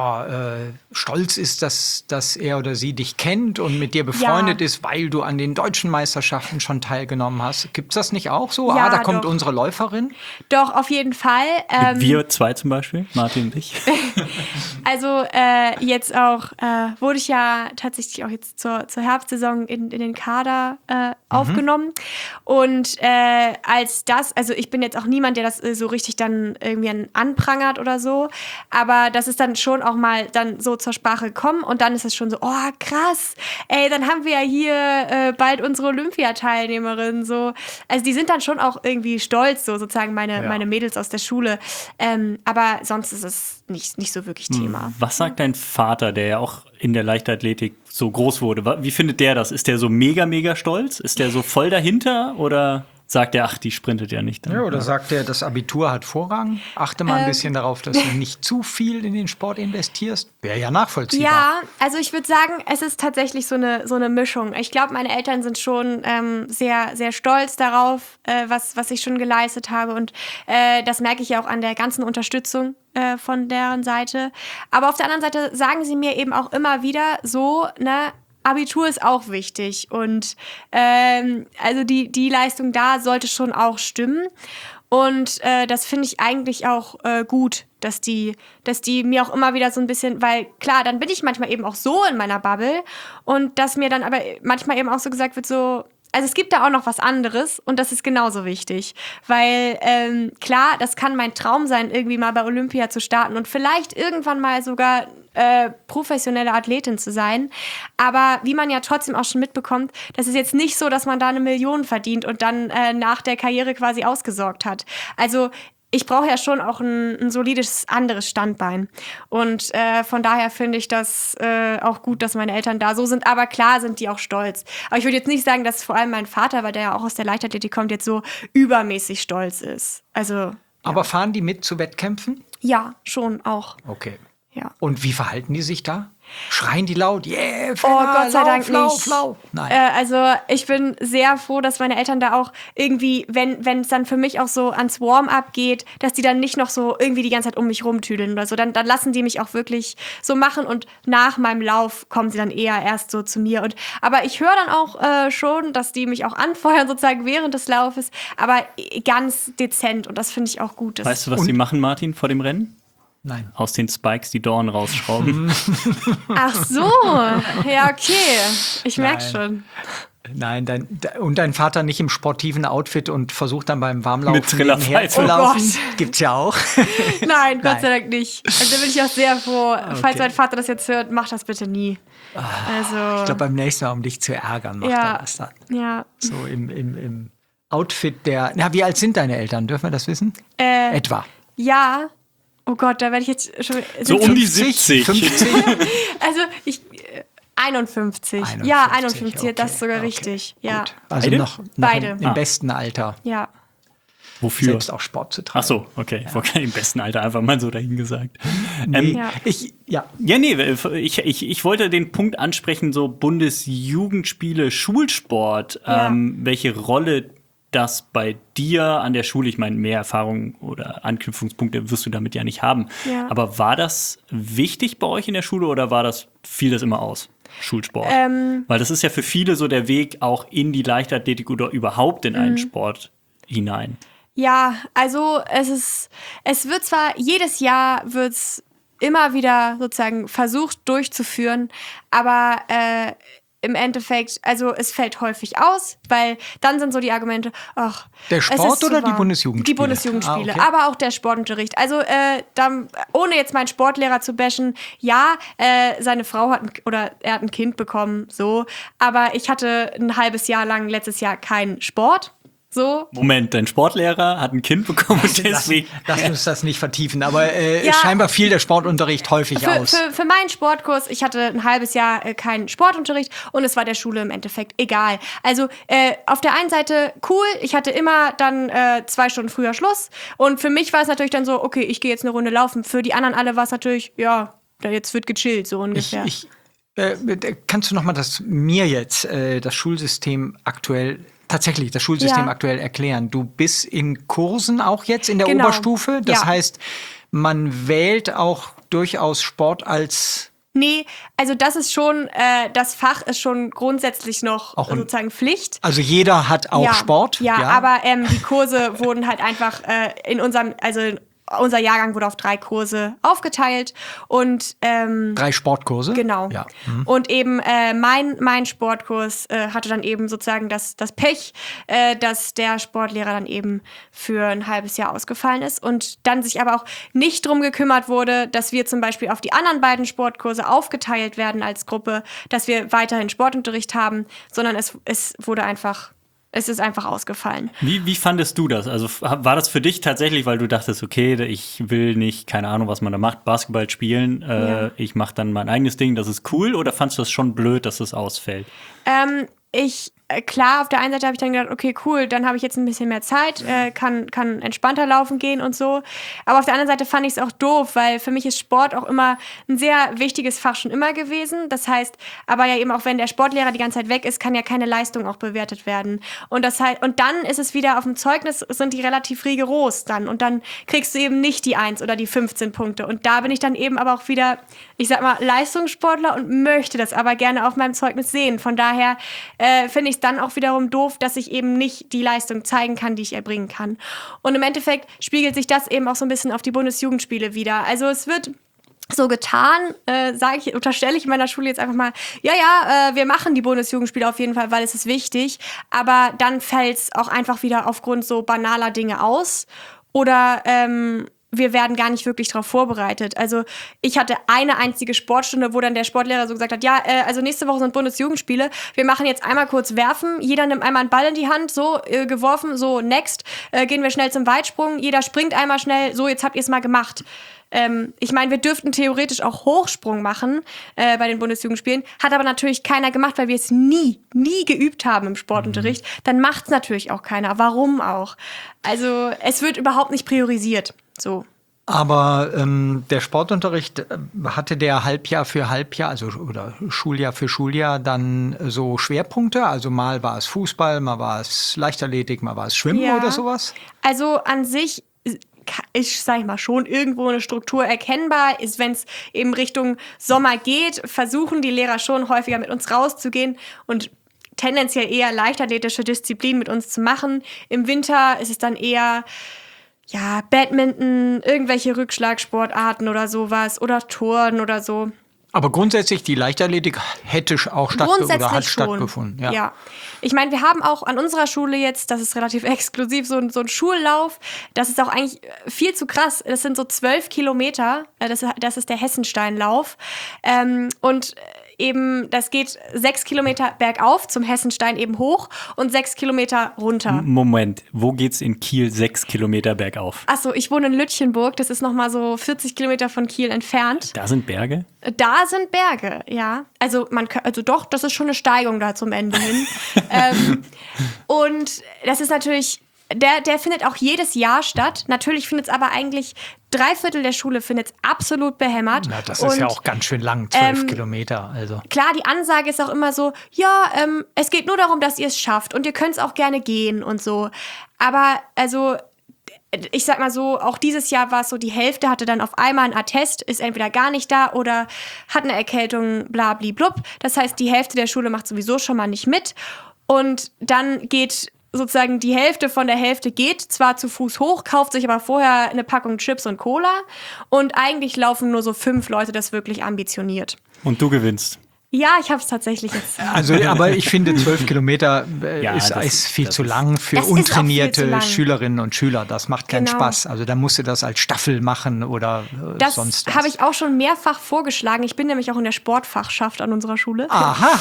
stolz ist, dass er oder sie dich kennt und mit dir befreundet ist, weil du an den deutschen Meisterschaften schon teilgenommen hast. Gibt es das nicht auch so? Ja, da kommt doch. unsere Läuferin. Doch, auf jeden Fall. Wir zwei zum Beispiel, Martin und ich. Also jetzt auch, wurde ich ja tatsächlich auch jetzt zur Herbstsaison in den Kader aufgenommen. Und als das, also ich bin jetzt auch niemand, der das so richtig dann irgendwie anprangert oder so, aber das ist dann schon auch mal dann so zur Sprache gekommen und dann ist es schon so, oh krass, ey, dann haben wir ja hier bald unsere Olympiateilnehmerin, so. Also die sind dann schon auch irgendwie stolz, so sozusagen meine Mädels aus der Schule, aber sonst ist es nicht so wirklich Thema. Was sagt dein Vater, der ja auch in der Leichtathletik so groß wurde? Wie findet der das? Ist der so mega, mega stolz? Ist der so voll dahinter oder sagt er, ach, die sprintet ja nicht? Dann, ja, oder sagt er, das Abitur hat Vorrang? Achte mal ein bisschen darauf, dass du nicht zu viel in den Sport investierst. Wäre ja nachvollziehbar. Ja, also ich würde sagen, es ist tatsächlich so eine Mischung. Ich glaube, meine Eltern sind schon sehr, sehr stolz darauf, was ich schon geleistet habe. Und das merke ich ja auch an der ganzen Unterstützung von deren Seite. Aber auf der anderen Seite sagen sie mir eben auch immer wieder so, ne, Abitur ist auch wichtig und also die Leistung da sollte schon auch stimmen und das finde ich eigentlich auch gut, dass die mir auch immer wieder so ein bisschen, weil klar, dann bin ich manchmal eben auch so in meiner Bubble und dass mir dann aber manchmal eben auch so gesagt wird, so, also es gibt da auch noch was anderes und das ist genauso wichtig, weil klar, das kann mein Traum sein, irgendwie mal bei Olympia zu starten und vielleicht irgendwann mal sogar professionelle Athletin zu sein, aber wie man ja trotzdem auch schon mitbekommt, das ist jetzt nicht so, dass man da 1 Million verdient und dann nach der Karriere quasi ausgesorgt hat. Also ich brauche ja schon auch ein solides anderes Standbein. Und von daher finde ich das auch gut, dass meine Eltern da so sind. Aber klar sind die auch stolz. Aber ich würde jetzt nicht sagen, dass vor allem mein Vater, weil der ja auch aus der Leichtathletik kommt, jetzt so übermäßig stolz ist. Also, Aber fahren die mit zu Wettkämpfen? Ja, schon auch. Okay. Ja. Und wie verhalten die sich da? Schreien die laut? Yeah, oh, Gott sei Dank nicht. Lauf. Nein. Also ich bin sehr froh, dass meine Eltern da auch irgendwie, wenn es dann für mich auch so ans Warm-up geht, dass die dann nicht noch so irgendwie die ganze Zeit um mich rumtüdeln oder so. Dann lassen die mich auch wirklich so machen und nach meinem Lauf kommen sie dann eher erst so zu mir. Aber ich höre dann auch schon, dass die mich auch anfeuern sozusagen während des Laufes, aber ganz dezent und das finde ich auch gut. Weißt du, was sie machen, Martin, vor dem Rennen? Nein. Aus den Spikes die Dornen rausschrauben. Ach so, ja, okay. Ich merke schon. Nein, dein Vater nicht im sportiven Outfit und versucht dann beim Warmlaufen Mit Trillerpfeife. nebenher zu laufen. Oh Gott. Gibt's ja auch. Nein, Gott sei Dank nicht. Also da bin ich auch sehr froh. Falls Okay. mein Vater das jetzt hört, mach das bitte nie. Also, Ich glaube, beim nächsten Mal, um dich zu ärgern, macht Ja. er das dann. ja. So im Outfit der. Na, wie alt sind deine Eltern? Dürfen wir das wissen? Etwa. Ja. Oh Gott, da werde ich jetzt schon. So um die 70. 50? Also ich 51. Ja, 51, okay, das ist sogar okay, richtig. Ja. Gut. Also Beide? noch Beide. im besten Alter, Ja. Wofür? selbst auch Sport zu treiben. Ach so, okay. Im besten Alter einfach mal so dahingesagt. Nee, Ja. Ja, nee, ich wollte den Punkt ansprechen, so Bundesjugendspiele, Schulsport, Ja. welche Rolle das bei dir an der Schule, ich meine, mehr Erfahrung oder Anknüpfungspunkte wirst du damit ja nicht haben. Ja. Aber war das wichtig bei euch in der Schule oder fiel das immer aus? Schulsport. Weil das ist ja für viele so der Weg auch in die Leichtathletik oder überhaupt in einen Sport hinein. Ja, also es wird zwar jedes Jahr wird's immer wieder sozusagen versucht durchzuführen, aber im Endeffekt, also es fällt häufig aus, weil dann sind so die Argumente, ach, Der es Sport ist zu oder die warm. Bundesjugendspiele? Die Bundesjugendspiele, Ah, okay. aber auch der Sportunterricht. Also ohne jetzt meinen Sportlehrer zu bashen, ja, seine Frau er hat ein Kind bekommen, so, aber ich hatte ein halbes Jahr lang letztes Jahr keinen Sport. So. Moment, dein Sportlehrer hat ein Kind bekommen und deswegen. Lass uns das nicht vertiefen, aber Ja. scheinbar fiel der Sportunterricht häufig aus. Für meinen Sportkurs, ich hatte ein halbes Jahr keinen Sportunterricht und es war der Schule im Endeffekt egal. Also auf der einen Seite cool, ich hatte immer dann 2 Stunden früher Schluss und für mich war es natürlich dann so, okay, ich gehe jetzt eine Runde laufen. Für die anderen alle war es natürlich, ja, jetzt wird gechillt, so ungefähr. Kannst du noch mal das Schulsystem aktuell erklären? Du bist in Kursen auch jetzt in der Genau. Oberstufe. Das Ja. heißt, man wählt auch durchaus Sport als Nee, also das ist schon, das Fach ist schon grundsätzlich noch Auch sozusagen Pflicht. also jeder hat auch Ja, Sport. Ja, aber die Kurse wurden halt einfach unser Jahrgang wurde auf 3 Kurse aufgeteilt und 3 Sportkurse. genau. Ja. Und eben mein Sportkurs hatte dann eben sozusagen das Pech, dass der Sportlehrer dann eben für ein halbes Jahr ausgefallen ist und dann sich aber auch nicht drum gekümmert wurde, dass wir zum Beispiel auf die anderen beiden Sportkurse aufgeteilt werden als Gruppe, dass wir weiterhin Sportunterricht haben, sondern es ist einfach ausgefallen. Wie fandest du das? Also war das für dich tatsächlich, weil du dachtest, okay, ich will nicht, keine Ahnung, was man da macht, Basketball spielen, Ja. ich mache dann mein eigenes Ding, das ist cool, oder fandest du das schon blöd, dass das ausfällt? Klar, auf der einen Seite habe ich dann gedacht, okay, cool, dann habe ich jetzt ein bisschen mehr Zeit, kann entspannter laufen gehen und so. Aber auf der anderen Seite fand ich es auch doof, weil für mich ist Sport auch immer ein sehr wichtiges Fach schon immer gewesen. Das heißt, aber ja eben auch wenn der Sportlehrer die ganze Zeit weg ist, kann ja keine Leistung auch bewertet werden. Und das heißt, und dann ist es wieder auf dem Zeugnis, sind die relativ rigoros dann. Und dann kriegst du eben nicht die 1 oder die 15 Punkte. Und da bin ich dann eben aber auch wieder, ich sag mal, Leistungssportler und möchte das aber gerne auf meinem Zeugnis sehen. Von daher finde ich es dann auch wiederum doof, dass ich eben nicht die Leistung zeigen kann, die ich erbringen kann. Und im Endeffekt spiegelt sich das eben auch so ein bisschen auf die Bundesjugendspiele wieder. Also es wird so getan, unterstelle ich in meiner Schule jetzt einfach mal, wir machen die Bundesjugendspiele auf jeden Fall, weil es ist wichtig, aber dann fällt es auch einfach wieder aufgrund so banaler Dinge aus oder wir werden gar nicht wirklich darauf vorbereitet. Also ich hatte eine einzige Sportstunde, wo dann der Sportlehrer so gesagt hat, also nächste Woche sind Bundesjugendspiele, wir machen jetzt einmal kurz werfen, jeder nimmt einmal einen Ball in die Hand, so geworfen, so next, gehen wir schnell zum Weitsprung, jeder springt einmal schnell, so jetzt habt ihr es mal gemacht. Ich meine, wir dürften theoretisch auch Hochsprung machen bei den Bundesjugendspielen, hat aber natürlich keiner gemacht, weil wir es nie geübt haben im Sportunterricht. Dann macht es natürlich auch keiner. Warum auch? Also es wird überhaupt nicht priorisiert. So. Aber der Sportunterricht, hatte der Halbjahr für Halbjahr, also oder Schuljahr für Schuljahr dann so Schwerpunkte? Also mal war es Fußball, mal war es Leichtathletik, mal war es Schwimmen Ja. oder sowas? Also an sich ist, sag ich mal, schon irgendwo eine Struktur erkennbar. Ist, wenn es eben Richtung Sommer geht, versuchen die Lehrer schon häufiger mit uns rauszugehen und tendenziell eher leichtathletische Disziplinen mit uns zu machen. Im Winter ist es dann eher Badminton, irgendwelche Rückschlagsportarten oder sowas oder Turnen oder so. Aber grundsätzlich, die Leichtathletik hätte auch stattgefunden. Ja. Ich meine, wir haben auch an unserer Schule jetzt, das ist relativ exklusiv, so ein Schullauf. Das ist auch eigentlich viel zu krass. Das sind so 12 Kilometer. Das ist der Hessensteinlauf. Und eben, das geht 6 Kilometer bergauf zum Hessenstein eben hoch und 6 Kilometer runter. Moment, wo geht's in Kiel 6 Kilometer bergauf? Achso, ich wohne in Lütchenburg, das ist nochmal so 40 Kilometer von Kiel entfernt. Da sind Berge? Da sind Berge, ja. Also doch, das ist schon eine Steigung da zum Ende hin. Und das ist natürlich, der findet auch jedes Jahr statt. Natürlich findet es aber eigentlich 3/4 der Schule findet es absolut behämmert. Na, das ist ja auch ganz schön lang, 12 Kilometer. Also. Klar, die Ansage ist auch immer so, ja, es geht nur darum, dass ihr es schafft und ihr könnt es auch gerne gehen und so. Aber also, ich sag mal so, auch dieses Jahr war es so, die Hälfte hatte dann auf einmal einen Attest, ist entweder gar nicht da oder hat eine Erkältung, blablablub. Das heißt, die Hälfte der Schule macht sowieso schon mal nicht mit. Und dann geht sozusagen die Hälfte von der Hälfte geht zwar zu Fuß hoch, kauft sich aber vorher eine Packung Chips und Cola und eigentlich laufen nur so 5 Leute das wirklich ambitioniert. Und du gewinnst. Ja, ich habe es tatsächlich jetzt. Also, aber ich finde 12 Kilometer ist viel zu lang für untrainierte Schülerinnen und Schüler. Das macht keinen Spaß. Also da musst du das als Staffel machen oder sonst was. Das habe ich auch schon mehrfach vorgeschlagen. Ich bin nämlich auch in der Sportfachschaft an unserer Schule. Aha.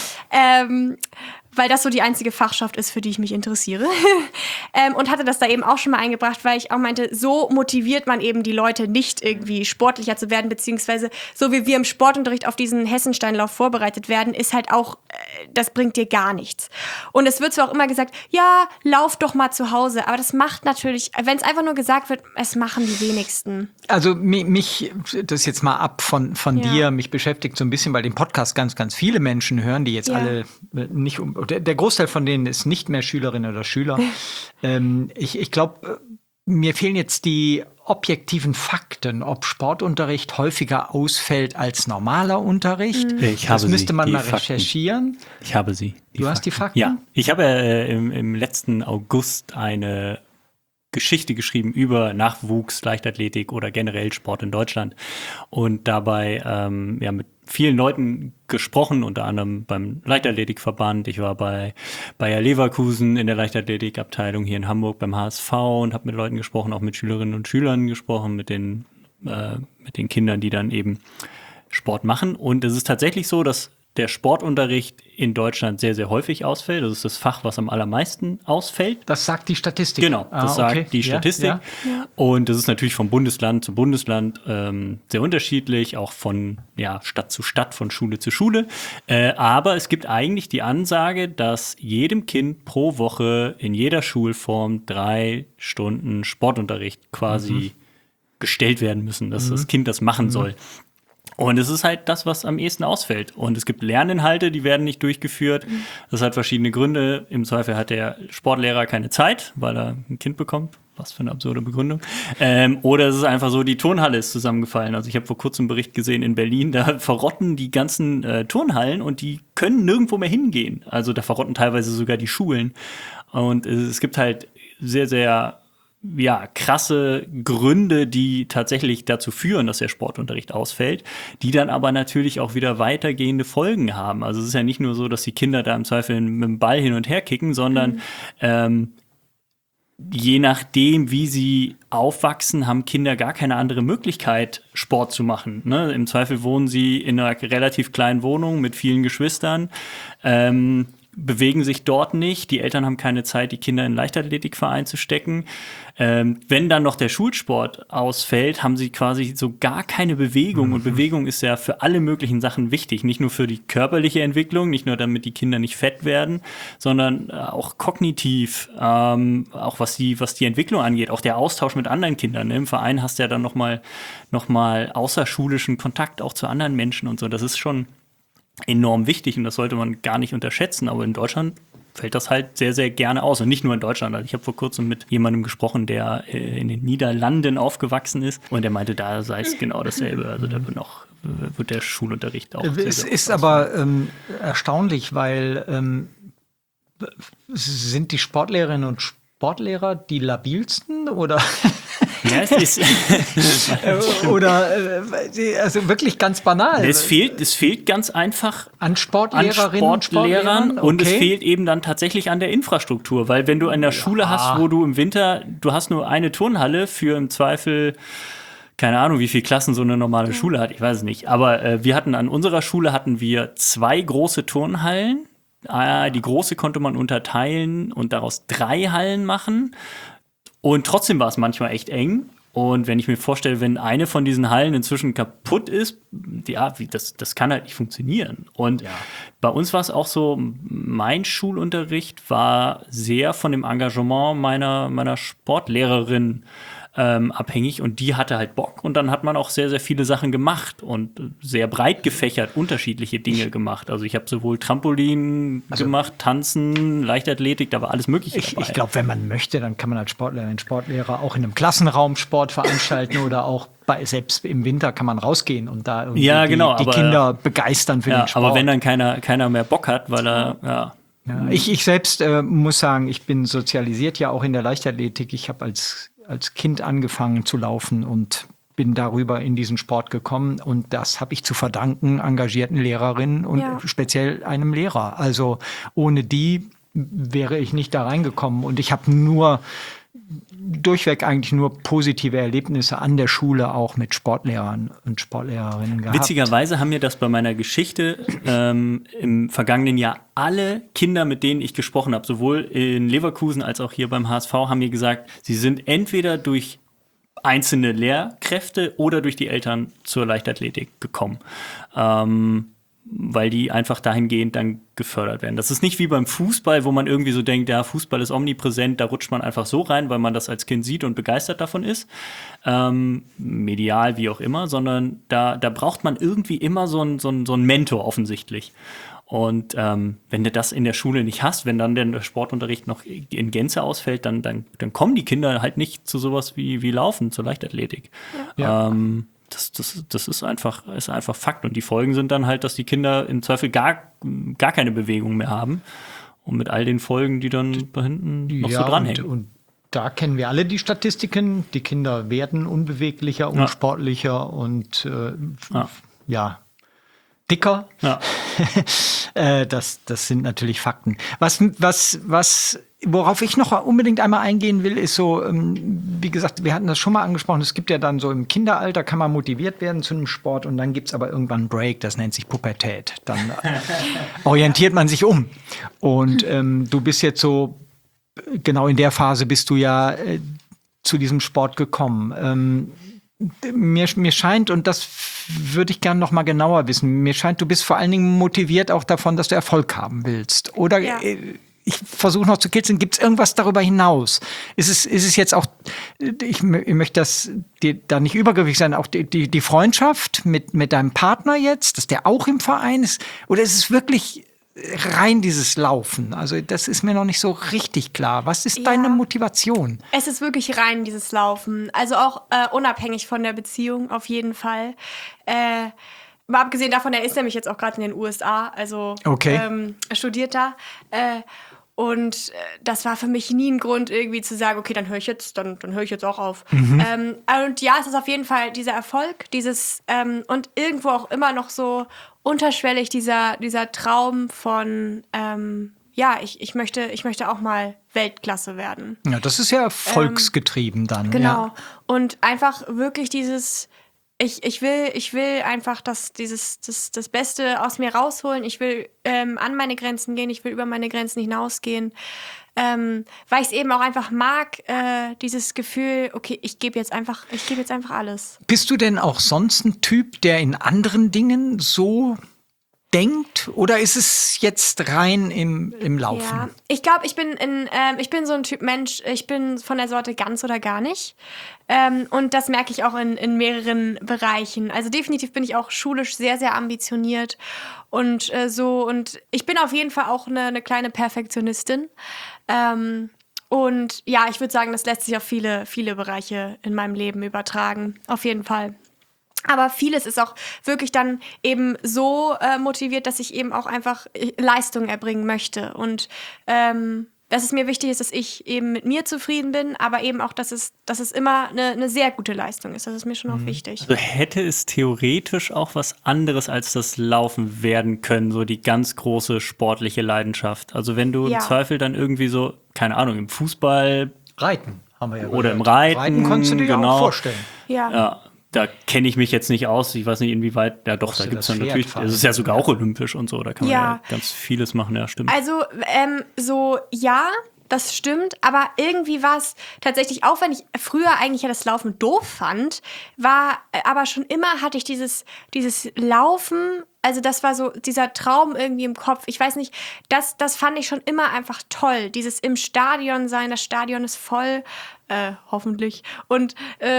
Weil das so die einzige Fachschaft ist, für die ich mich interessiere. Und hatte das da eben auch schon mal eingebracht, weil ich auch meinte, so motiviert man eben die Leute nicht irgendwie sportlicher zu werden, beziehungsweise so wie wir im Sportunterricht auf diesen Hessensteinlauf vorbereitet werden, ist halt auch, das bringt dir gar nichts. Und es wird zwar auch immer gesagt, ja, lauf doch mal zu Hause, aber das macht natürlich, wenn es einfach nur gesagt wird, es machen die wenigsten. Also mich, das jetzt mal ab von dir, mich beschäftigt so ein bisschen, weil den Podcast ganz, ganz viele Menschen hören, die jetzt alle nicht der Großteil von denen ist nicht mehr Schülerin oder Schüler. Ich glaube, mir fehlen jetzt die objektiven Fakten, ob Sportunterricht häufiger ausfällt als normaler Unterricht. Das müsste man mal recherchieren. Ich habe sie. Du hast die Fakten? Ja, ich habe im letzten August eine Geschichte geschrieben über Nachwuchs, Leichtathletik oder generell Sport in Deutschland und dabei mit vielen Leuten gesprochen, unter anderem beim Leichtathletikverband. Ich war bei Bayer Leverkusen in der Leichtathletikabteilung hier in Hamburg beim HSV und habe mit Leuten gesprochen, auch mit Schülerinnen und Schülern gesprochen, mit den Kindern, die dann eben Sport machen. Und es ist tatsächlich so, dass der Sportunterricht in Deutschland sehr, sehr häufig ausfällt. Das ist das Fach, was am allermeisten ausfällt. Das sagt die Statistik. Genau, das sagt die Statistik. Ja. Und das ist natürlich von Bundesland zu Bundesland sehr unterschiedlich, auch von Stadt zu Stadt, von Schule zu Schule. Aber es gibt eigentlich die Ansage, dass jedem Kind pro Woche in jeder Schulform 3 Stunden Sportunterricht quasi gestellt werden müssen, dass das Kind das machen soll. Und es ist halt das, was am ehesten ausfällt. Und es gibt Lerninhalte, die werden nicht durchgeführt. Das hat verschiedene Gründe. Im Zweifel hat der Sportlehrer keine Zeit, weil er ein Kind bekommt. Was für eine absurde Begründung. Oder es ist einfach so, die Turnhalle ist zusammengefallen. Also ich habe vor kurzem einen Bericht gesehen in Berlin, da verrotten die ganzen Turnhallen und die können nirgendwo mehr hingehen. Also da verrotten teilweise sogar die Schulen. Und es gibt halt sehr, sehr krasse Gründe, die tatsächlich dazu führen, dass der Sportunterricht ausfällt, die dann aber natürlich auch wieder weitergehende Folgen haben. Also es ist ja nicht nur so, dass die Kinder da im Zweifel mit dem Ball hin und her kicken, sondern je nachdem, wie sie aufwachsen, haben Kinder gar keine andere Möglichkeit, Sport zu machen. Ne? Im Zweifel wohnen sie in einer relativ kleinen Wohnung mit vielen Geschwistern, bewegen sich dort nicht. Die Eltern haben keine Zeit, die Kinder in einen Leichtathletikverein zu stecken. Wenn dann noch der Schulsport ausfällt, haben sie quasi so gar keine Bewegung. Und Bewegung ist ja für alle möglichen Sachen wichtig. Nicht nur für die körperliche Entwicklung, nicht nur damit die Kinder nicht fett werden, sondern auch kognitiv, auch was die Entwicklung angeht, auch der Austausch mit anderen Kindern. Ne? Im Verein hast du ja dann noch mal außerschulischen Kontakt auch zu anderen Menschen und so. Das ist schon enorm wichtig und das sollte man gar nicht unterschätzen. Aber in Deutschland fällt das halt sehr, sehr gerne aus. Und nicht nur in Deutschland. Also ich habe vor kurzem mit jemandem gesprochen, der in den Niederlanden aufgewachsen ist. Und der meinte, da sei es genau dasselbe. Also da wird der Schulunterricht auch Es ist aber erstaunlich, weil sind die Sportlehrerinnen und Sportlehrer die labilsten oder? Ja, es ist Oder also wirklich ganz banal. es fehlt ganz einfach An Sportlehrerinnen an Sportlehrern und es okay. fehlt eben dann tatsächlich an der Infrastruktur, weil wenn du in der Schule hast, wo du im Winter, du hast nur eine Turnhalle für im Zweifel, keine Ahnung, wie viele Klassen so eine normale Schule hat, ich weiß es nicht, aber wir hatten an unserer Schule 2 große Turnhallen. Die große konnte man unterteilen und daraus 3 Hallen machen. Und trotzdem war es manchmal echt eng. Und wenn ich mir vorstelle, wenn eine von diesen Hallen inzwischen kaputt ist, das kann halt nicht funktionieren. Und bei uns war es auch so, mein Schulunterricht war sehr von dem Engagement meiner Sportlehrerin abhängig und die hatte halt Bock und dann hat man auch sehr, sehr viele Sachen gemacht und sehr breit gefächert unterschiedliche Dinge gemacht. Also ich habe sowohl Trampolin gemacht, Tanzen, Leichtathletik, da war alles Mögliche dabei. Ich glaube, wenn man möchte, dann kann man als Sportlerin, Sportlehrer auch in einem Klassenraum Sport veranstalten oder auch selbst im Winter kann man rausgehen und da irgendwie die Kinder begeistern für den Sport. Aber wenn dann keiner mehr Bock hat, weil er, Ja, ich selbst muss sagen, ich bin sozialisiert ja auch in der Leichtathletik. Ich habe als Kind angefangen zu laufen und bin darüber in diesen Sport gekommen. Und das habe ich zu verdanken engagierten Lehrerinnen und speziell einem Lehrer. Also ohne die wäre ich nicht da reingekommen. Und ich habe durchweg eigentlich nur positive Erlebnisse an der Schule auch mit Sportlehrern und Sportlehrerinnen gehabt. Witzigerweise haben mir das bei meiner Geschichte im vergangenen Jahr alle Kinder, mit denen ich gesprochen habe, sowohl in Leverkusen als auch hier beim HSV, haben mir gesagt, sie sind entweder durch einzelne Lehrkräfte oder durch die Eltern zur Leichtathletik gekommen. Weil die einfach dahingehend dann gefördert werden. Das ist nicht wie beim Fußball, wo man irgendwie so denkt, ja, Fußball ist omnipräsent, da rutscht man einfach so rein, weil man das als Kind sieht und begeistert davon ist. Medial, wie auch immer, sondern da braucht man irgendwie immer so einen Mentor offensichtlich. Und wenn du das in der Schule nicht hast, wenn dann der Sportunterricht noch in Gänze ausfällt, dann kommen die Kinder halt nicht zu sowas wie Laufen, zur Leichtathletik. Ja. Das ist einfach Fakt. Und die Folgen sind dann halt, dass die Kinder im Zweifel gar keine Bewegung mehr haben. Und mit all den Folgen, die dann da hinten noch so dranhängen. Und da kennen wir alle die Statistiken. Die Kinder werden unbeweglicher, unsportlicher und dicker. Ja. Das sind natürlich Fakten. Worauf ich noch unbedingt einmal eingehen will, ist so, wie gesagt, wir hatten das schon mal angesprochen, es gibt ja dann so im Kinderalter, kann man motiviert werden zu einem Sport und dann gibt's aber irgendwann einen Break, das nennt sich Pubertät. Dann orientiert man sich um. Und du bist jetzt so, genau in der Phase bist du ja zu diesem Sport gekommen. Mir scheint, und das würde ich gerne noch mal genauer wissen, mir scheint, du bist vor allen Dingen motiviert auch davon, dass du Erfolg haben willst. Oder ich versuche noch zu kitzeln, gibt es irgendwas darüber hinaus? Ist es jetzt auch, ich möchte das dir da nicht übergriffig sein, auch die Freundschaft mit deinem Partner jetzt, dass der auch im Verein ist? Oder ist es wirklich rein dieses Laufen? Also das ist mir noch nicht so richtig klar. Was ist deine Motivation? Es ist wirklich rein dieses Laufen. Also auch unabhängig von der Beziehung auf jeden Fall. Mal abgesehen davon, er ist nämlich jetzt auch gerade in den USA, also studiert da. Und das war für mich nie ein Grund, irgendwie zu sagen, okay, dann höre ich jetzt auch auf. Und ja, es ist auf jeden Fall dieser Erfolg, und irgendwo auch immer noch so unterschwellig dieser Traum von, ich möchte auch mal Weltklasse werden. Ja, das ist ja erfolgsgetrieben dann. Genau. Ja. Und einfach wirklich dieses, ich will einfach das Beste aus mir rausholen. Ich will an meine Grenzen gehen. Ich will über meine Grenzen hinausgehen. Weil ich es eben auch einfach mag, dieses Gefühl, okay, ich gebe jetzt einfach alles. Bist du denn auch sonst ein Typ, der in anderen Dingen so denkt? Oder ist es jetzt rein im Laufen? Ja, ich glaube, ich bin so ein Typ Mensch, ich bin von der Sorte ganz oder gar nicht. Und das merke ich auch in mehreren Bereichen. Also definitiv bin ich auch schulisch sehr, sehr ambitioniert und so. Und ich bin auf jeden Fall auch eine kleine Perfektionistin. Und ja, ich würde sagen, das lässt sich auf viele, viele Bereiche in meinem Leben übertragen. Auf jeden Fall. Aber vieles ist auch wirklich dann eben so motiviert, dass ich eben auch einfach Leistung erbringen möchte. Und dass es mir wichtig ist, dass ich eben mit mir zufrieden bin, aber eben auch, dass es immer eine sehr gute Leistung ist. Das ist mir schon auch wichtig. Also hätte es theoretisch auch was anderes als das Laufen werden können, so die ganz große sportliche Leidenschaft. Also wenn du im Zweifel dann irgendwie so, keine Ahnung, im Fußball Reiten haben wir ja oder gehört. im Reiten. Reiten konntest du dir auch vorstellen. Ja. Da kenne ich mich jetzt nicht aus. Ich weiß nicht, inwieweit. Ja, doch, Brauchst da du gibt es das dann natürlich. Pferd fahren? Es ist ja sogar auch olympisch und so. Da kann man ja ganz vieles machen. Ja, stimmt. Also, das stimmt, aber irgendwie war es tatsächlich, auch wenn ich früher eigentlich ja das Laufen doof fand, aber schon immer hatte ich dieses Laufen, also das war so dieser Traum irgendwie im Kopf. Ich weiß nicht, das fand ich schon immer einfach toll. Dieses im Stadion sein, das Stadion ist voll, hoffentlich. Und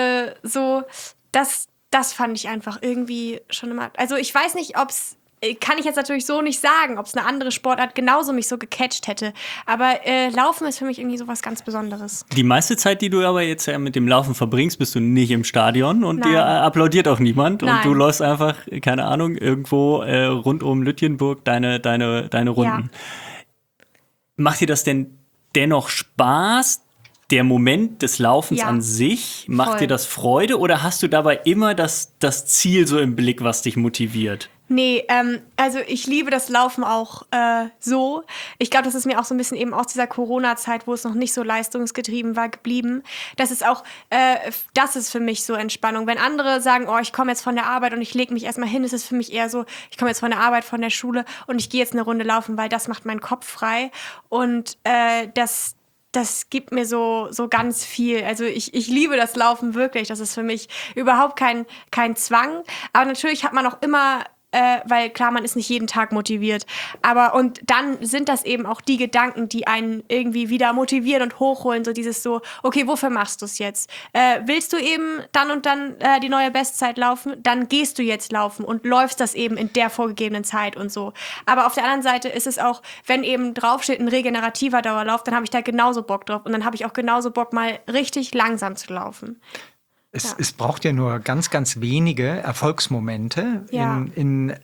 das fand ich einfach irgendwie schon immer. Also ich weiß nicht, kann ich jetzt natürlich so nicht sagen, ob es eine andere Sportart genauso mich so gecatcht hätte. Aber Laufen ist für mich irgendwie so was ganz Besonderes. Die meiste Zeit, die du aber jetzt ja mit dem Laufen verbringst, bist du nicht im Stadion und dir applaudiert auch niemand. Nein. Und du läufst einfach, keine Ahnung, irgendwo rund um Lütjenburg deine Runden. Ja. Macht dir das denn dennoch Spaß? Der Moment des Laufens Ja, an sich, macht voll. dir das Freude oder hast du dabei immer das Ziel so im Blick, was dich motiviert? Nee, also ich liebe das Laufen auch so. Ich glaube, das ist mir auch so ein bisschen eben aus dieser Corona-Zeit, wo es noch nicht so leistungsgetrieben war, geblieben. Das ist für mich so Entspannung. Wenn andere sagen, oh, ich komme jetzt von der Arbeit und ich lege mich erstmal hin, ist es für mich eher so, ich komme jetzt von der Arbeit, von der Schule und ich gehe jetzt eine Runde laufen, weil das macht meinen Kopf frei. Und das gibt mir so ganz viel. Also ich liebe das Laufen wirklich. Das ist für mich überhaupt kein Zwang. Aber natürlich hat man auch immer, weil klar, man ist nicht jeden Tag motiviert. Und dann sind das eben auch die Gedanken, die einen irgendwie wieder motivieren und hochholen. So dieses so, okay, wofür machst du es jetzt? Willst du eben dann und dann die neue Bestzeit laufen? Dann gehst du jetzt laufen und läufst das eben in der vorgegebenen Zeit und so. Aber auf der anderen Seite ist es auch, wenn eben draufsteht, ein regenerativer Dauerlauf, dann habe ich da genauso Bock drauf. Und dann habe ich auch genauso Bock, mal richtig langsam zu laufen. Es braucht ja nur ganz, ganz wenige Erfolgsmomente Ja. in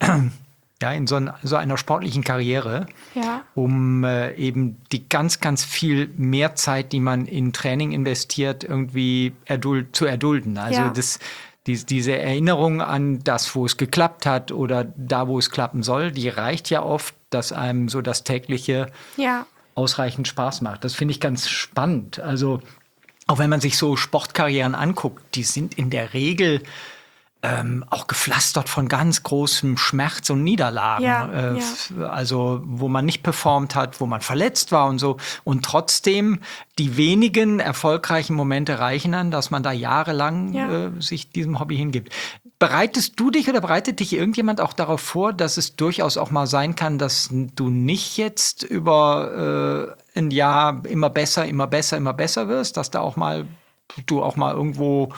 so einer sportlichen Karriere, Ja. um eben die ganz, ganz viel mehr Zeit, die man in Training investiert, irgendwie zu erdulden. Also Ja. diese Erinnerung an das, wo es geklappt hat oder da, wo es klappen soll, die reicht ja oft, dass einem so das tägliche ausreichend Spaß macht. Das finde ich ganz spannend. Also auch wenn man sich so Sportkarrieren anguckt, die sind in der Regel auch gepflastert von ganz großem Schmerz und Niederlagen. Also wo man nicht performt hat, wo man verletzt war und so. Und trotzdem, die wenigen erfolgreichen Momente reichen dann, dass man da jahrelang sich diesem Hobby hingibt. Bereitet dich irgendjemand auch darauf vor, dass es durchaus auch mal sein kann, dass du nicht jetzt über ein Jahr immer besser wirst, dass du auch mal irgendwo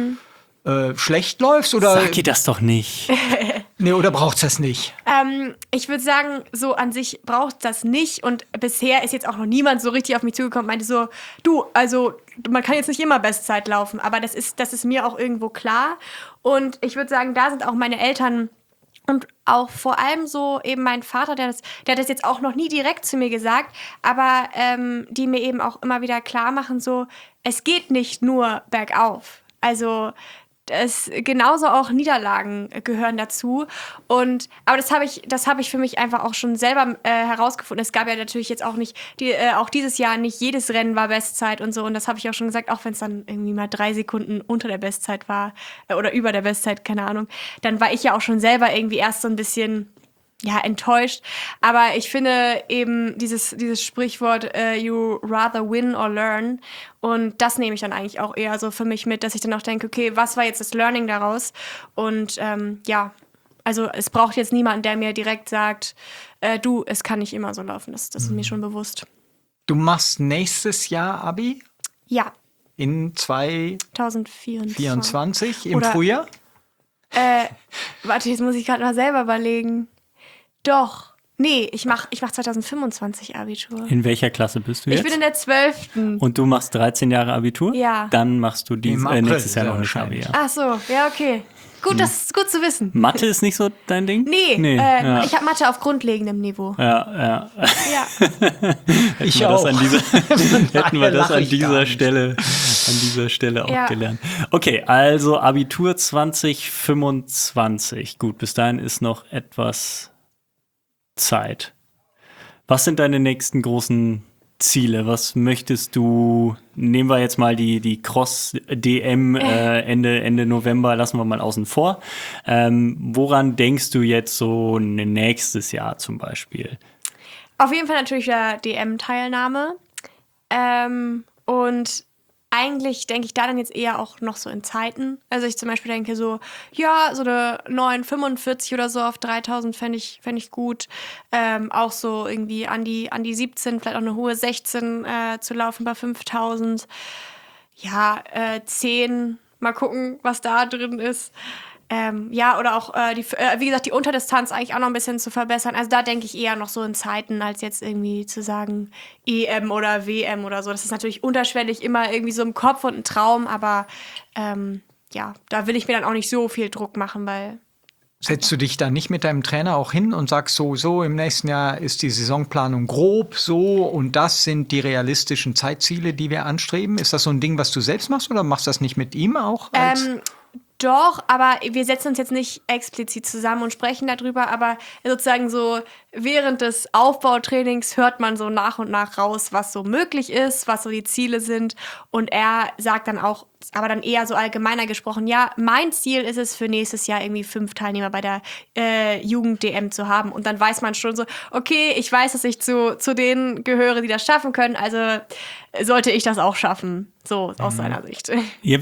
schlecht läufst? Oder? Sag dir das doch nicht. Nee, oder braucht's das nicht? Ich würde sagen, so an sich braucht das nicht. Und bisher ist jetzt auch noch niemand so richtig auf mich zugekommen und meinte so, du, also man kann jetzt nicht immer Bestzeit laufen, aber das ist mir auch irgendwo klar. Und ich würde sagen, da sind auch meine Eltern und auch vor allem so eben mein Vater, der hat das jetzt auch noch nie direkt zu mir gesagt, aber die mir eben auch immer wieder klar machen, so, es geht nicht nur bergauf. Also genauso auch Niederlagen gehören dazu. Aber das habe ich für mich einfach auch schon selber herausgefunden. Es gab ja natürlich jetzt auch nicht, auch dieses Jahr nicht jedes Rennen war Bestzeit und so. Und das habe ich auch schon gesagt, auch wenn es dann irgendwie mal 3 Sekunden unter der Bestzeit war oder über der Bestzeit, keine Ahnung. Dann war ich ja auch schon selber irgendwie erst so ein bisschen enttäuscht. Aber ich finde eben dieses Sprichwort you rather win or learn. Und das nehme ich dann eigentlich auch eher so für mich mit, dass ich dann auch denke, okay, was war jetzt das Learning daraus? Und also es braucht jetzt niemanden, der mir direkt sagt, du, es kann nicht immer so laufen. Das ist mir schon bewusst. Du machst nächstes Jahr Abi? Ja. In 2024. Im Frühjahr? Warte, jetzt muss ich gerade mal selber überlegen. Doch. Nee, ich mach 2025 Abitur. In welcher Klasse bist du jetzt? Ich bin in der 12. Und du machst 13 Jahre Abitur? Ja. Dann machst du nächstes Jahr noch eine wahrscheinlich. Abi. Ach so, ja, okay. Gut, das ist gut zu wissen. Mathe ist nicht so dein Ding? Nee, ja. ich habe Mathe auf grundlegendem Niveau. Ja. Ja. Ich auch. Hätten wir das Daher an lach ich gar dieser Stelle auch Ja. gelernt. Okay, also Abitur 2025. Gut, bis dahin ist noch etwas Zeit. Was sind deine nächsten großen Ziele? Was möchtest du, nehmen wir jetzt mal die Cross-DM Ende November, lassen wir mal außen vor. Woran denkst du jetzt so nächstes Jahr zum Beispiel? Auf jeden Fall natürlich wieder DM-Teilnahme. Und eigentlich denke ich da dann jetzt eher auch noch so in Zeiten. Also ich zum Beispiel denke so, ja, so eine 9,45 oder so auf 3000 fände ich gut. Auch so irgendwie an die 17, vielleicht auch eine hohe 16 zu laufen bei 5000. Ja, 10, mal gucken, was da drin ist. Ja, oder auch, wie gesagt, die Unterdistanz eigentlich auch noch ein bisschen zu verbessern. Also da denke ich eher noch so in Zeiten, als jetzt irgendwie zu sagen EM oder WM oder so. Das ist natürlich unterschwellig immer irgendwie so im Kopf und ein Traum, aber ja, da will ich mir dann auch nicht so viel Druck machen, weil... Setzt du dich da nicht mit deinem Trainer auch hin und sagst so im nächsten Jahr ist die Saisonplanung grob so und das sind die realistischen Zeitziele, die wir anstreben? Ist das so ein Ding, was du selbst machst oder machst du das nicht mit ihm auch? Doch, aber wir setzen uns jetzt nicht explizit zusammen und sprechen darüber, aber sozusagen so während des Aufbautrainings hört man so nach und nach raus, was so möglich ist, was so die Ziele sind und er sagt dann auch, aber dann eher so allgemeiner gesprochen, ja, mein Ziel ist es für nächstes Jahr irgendwie 5 Teilnehmer bei der Jugend-DM zu haben und dann weiß man schon so, okay, ich weiß, dass ich zu denen gehöre, die das schaffen können, also sollte ich das auch schaffen, so aus seiner Sicht. Ja,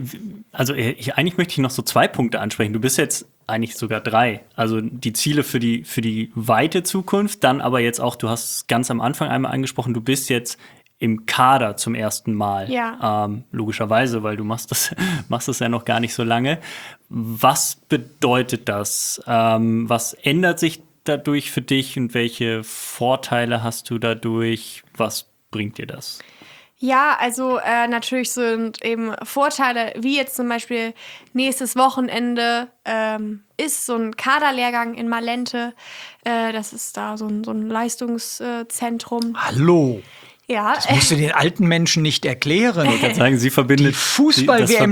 eigentlich möchte ich noch so 2 Punkte ansprechen. Du bist jetzt eigentlich sogar 3. Also die Ziele für die weite Zukunft, dann aber jetzt auch, du hast es ganz am Anfang einmal angesprochen, du bist jetzt im Kader zum ersten Mal. Ja. Logischerweise, weil du machst das ja noch gar nicht so lange. Was bedeutet das? Was ändert sich dadurch für dich und welche Vorteile hast du dadurch? Was bringt dir das? Ja, also natürlich sind eben Vorteile, wie jetzt zum Beispiel nächstes Wochenende ist so ein Kaderlehrgang in Malente. Das ist da so ein Leistungszentrum. Hallo. Ja. Das musst du den alten Menschen nicht erklären. Ich kann sagen, sie verbindet Die Fußball-WM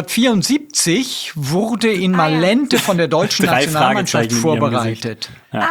1974 wurde in Malente von der deutschen 3 Nationalmannschaft Fragezeichen in ihrem vorbereitet. Ja.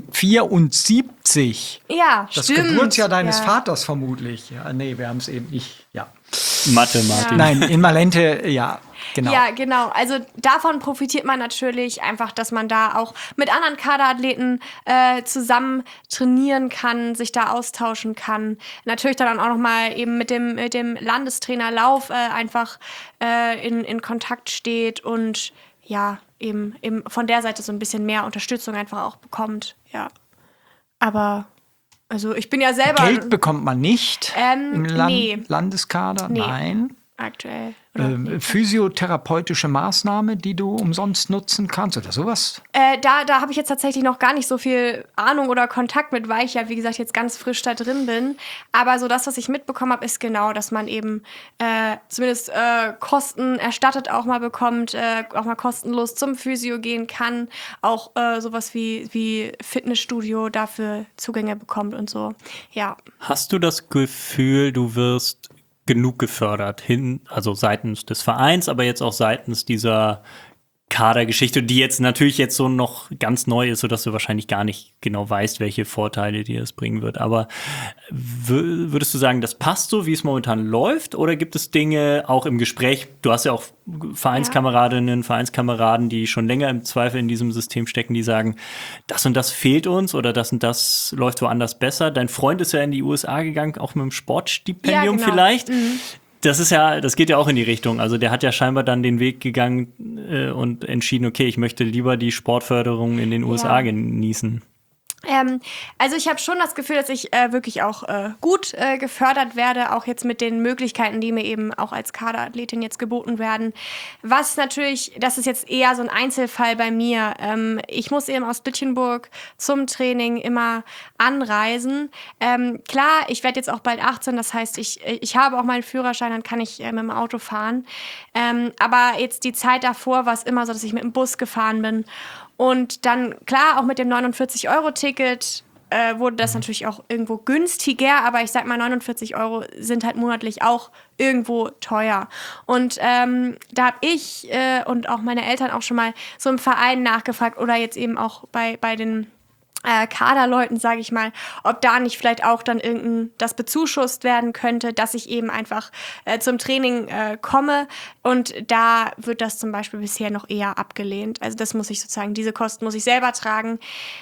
1974. Ja, Das stimmt. Geburtsjahr deines Ja. Vaters vermutlich. Ja, nee, wir haben es eben nicht. Ja. Mathe, Martin. Nein, in Malente, ja, genau. Ja, genau. Also davon profitiert man natürlich einfach, dass man da auch mit anderen Kaderathleten zusammen trainieren kann, sich da austauschen kann. Natürlich dann auch noch mal eben mit dem Landestrainer Lauf einfach in Kontakt steht und ja, eben von der Seite so ein bisschen mehr Unterstützung einfach auch bekommt. Ja. Aber also ich bin ja selber... Geld bekommt man nicht im nee. Landeskader? Nee. Nein. Aktuell. Physiotherapeutische Maßnahme, die du umsonst nutzen kannst oder sowas? Da habe ich jetzt tatsächlich noch gar nicht so viel Ahnung oder Kontakt mit, weil ich ja, wie gesagt, jetzt ganz frisch da drin bin. Aber so das, was ich mitbekommen habe, ist genau, dass man eben zumindest Kosten erstattet auch mal bekommt, auch mal kostenlos zum Physio gehen kann, auch sowas wie Fitnessstudio dafür Zugänge bekommt und so. Ja. Hast du das Gefühl, du wirst genug gefördert also seitens des Vereins, aber jetzt auch seitens dieser Kadergeschichte, die jetzt natürlich jetzt so noch ganz neu ist, sodass du wahrscheinlich gar nicht genau weißt, welche Vorteile dir das bringen wird. Aber würdest du sagen, das passt so, wie es momentan läuft? Oder gibt es Dinge auch im Gespräch? Du hast ja auch Vereinskameradinnen, Vereinskameraden, die schon länger im Zweifel in diesem System stecken, die sagen, das und das fehlt uns oder das und das läuft woanders besser. Dein Freund ist ja in die USA gegangen, auch mit einem Sportstipendium vielleicht. Mhm. Das geht ja auch in die Richtung. Also der hat ja scheinbar dann den Weg gegangen und entschieden, okay, ich möchte lieber die Sportförderung in den USA genießen. Also ich habe schon das Gefühl, dass ich wirklich auch gut gefördert werde, auch jetzt mit den Möglichkeiten, die mir eben auch als Kaderathletin jetzt geboten werden. Was natürlich, das ist jetzt eher so ein Einzelfall bei mir. Ich muss eben aus Lütjenburg zum Training immer anreisen. Klar, ich werde jetzt auch bald 18, das heißt, ich habe auch meinen Führerschein, dann kann ich mit dem Auto fahren. Aber jetzt die Zeit davor war es immer so, dass ich mit dem Bus gefahren bin. Und dann, klar, auch mit dem 49-Euro-Ticket wurde das natürlich auch irgendwo günstiger, aber ich sag mal, 49 Euro sind halt monatlich auch irgendwo teuer. Und da habe ich und auch meine Eltern auch schon mal so im Verein nachgefragt oder jetzt eben auch bei den Kaderleuten, sage ich mal, ob da nicht vielleicht auch dann das bezuschusst werden könnte, dass ich eben einfach zum Training komme, und da wird das zum Beispiel bisher noch eher abgelehnt. Also das muss ich sozusagen, diese Kosten muss ich selber tragen.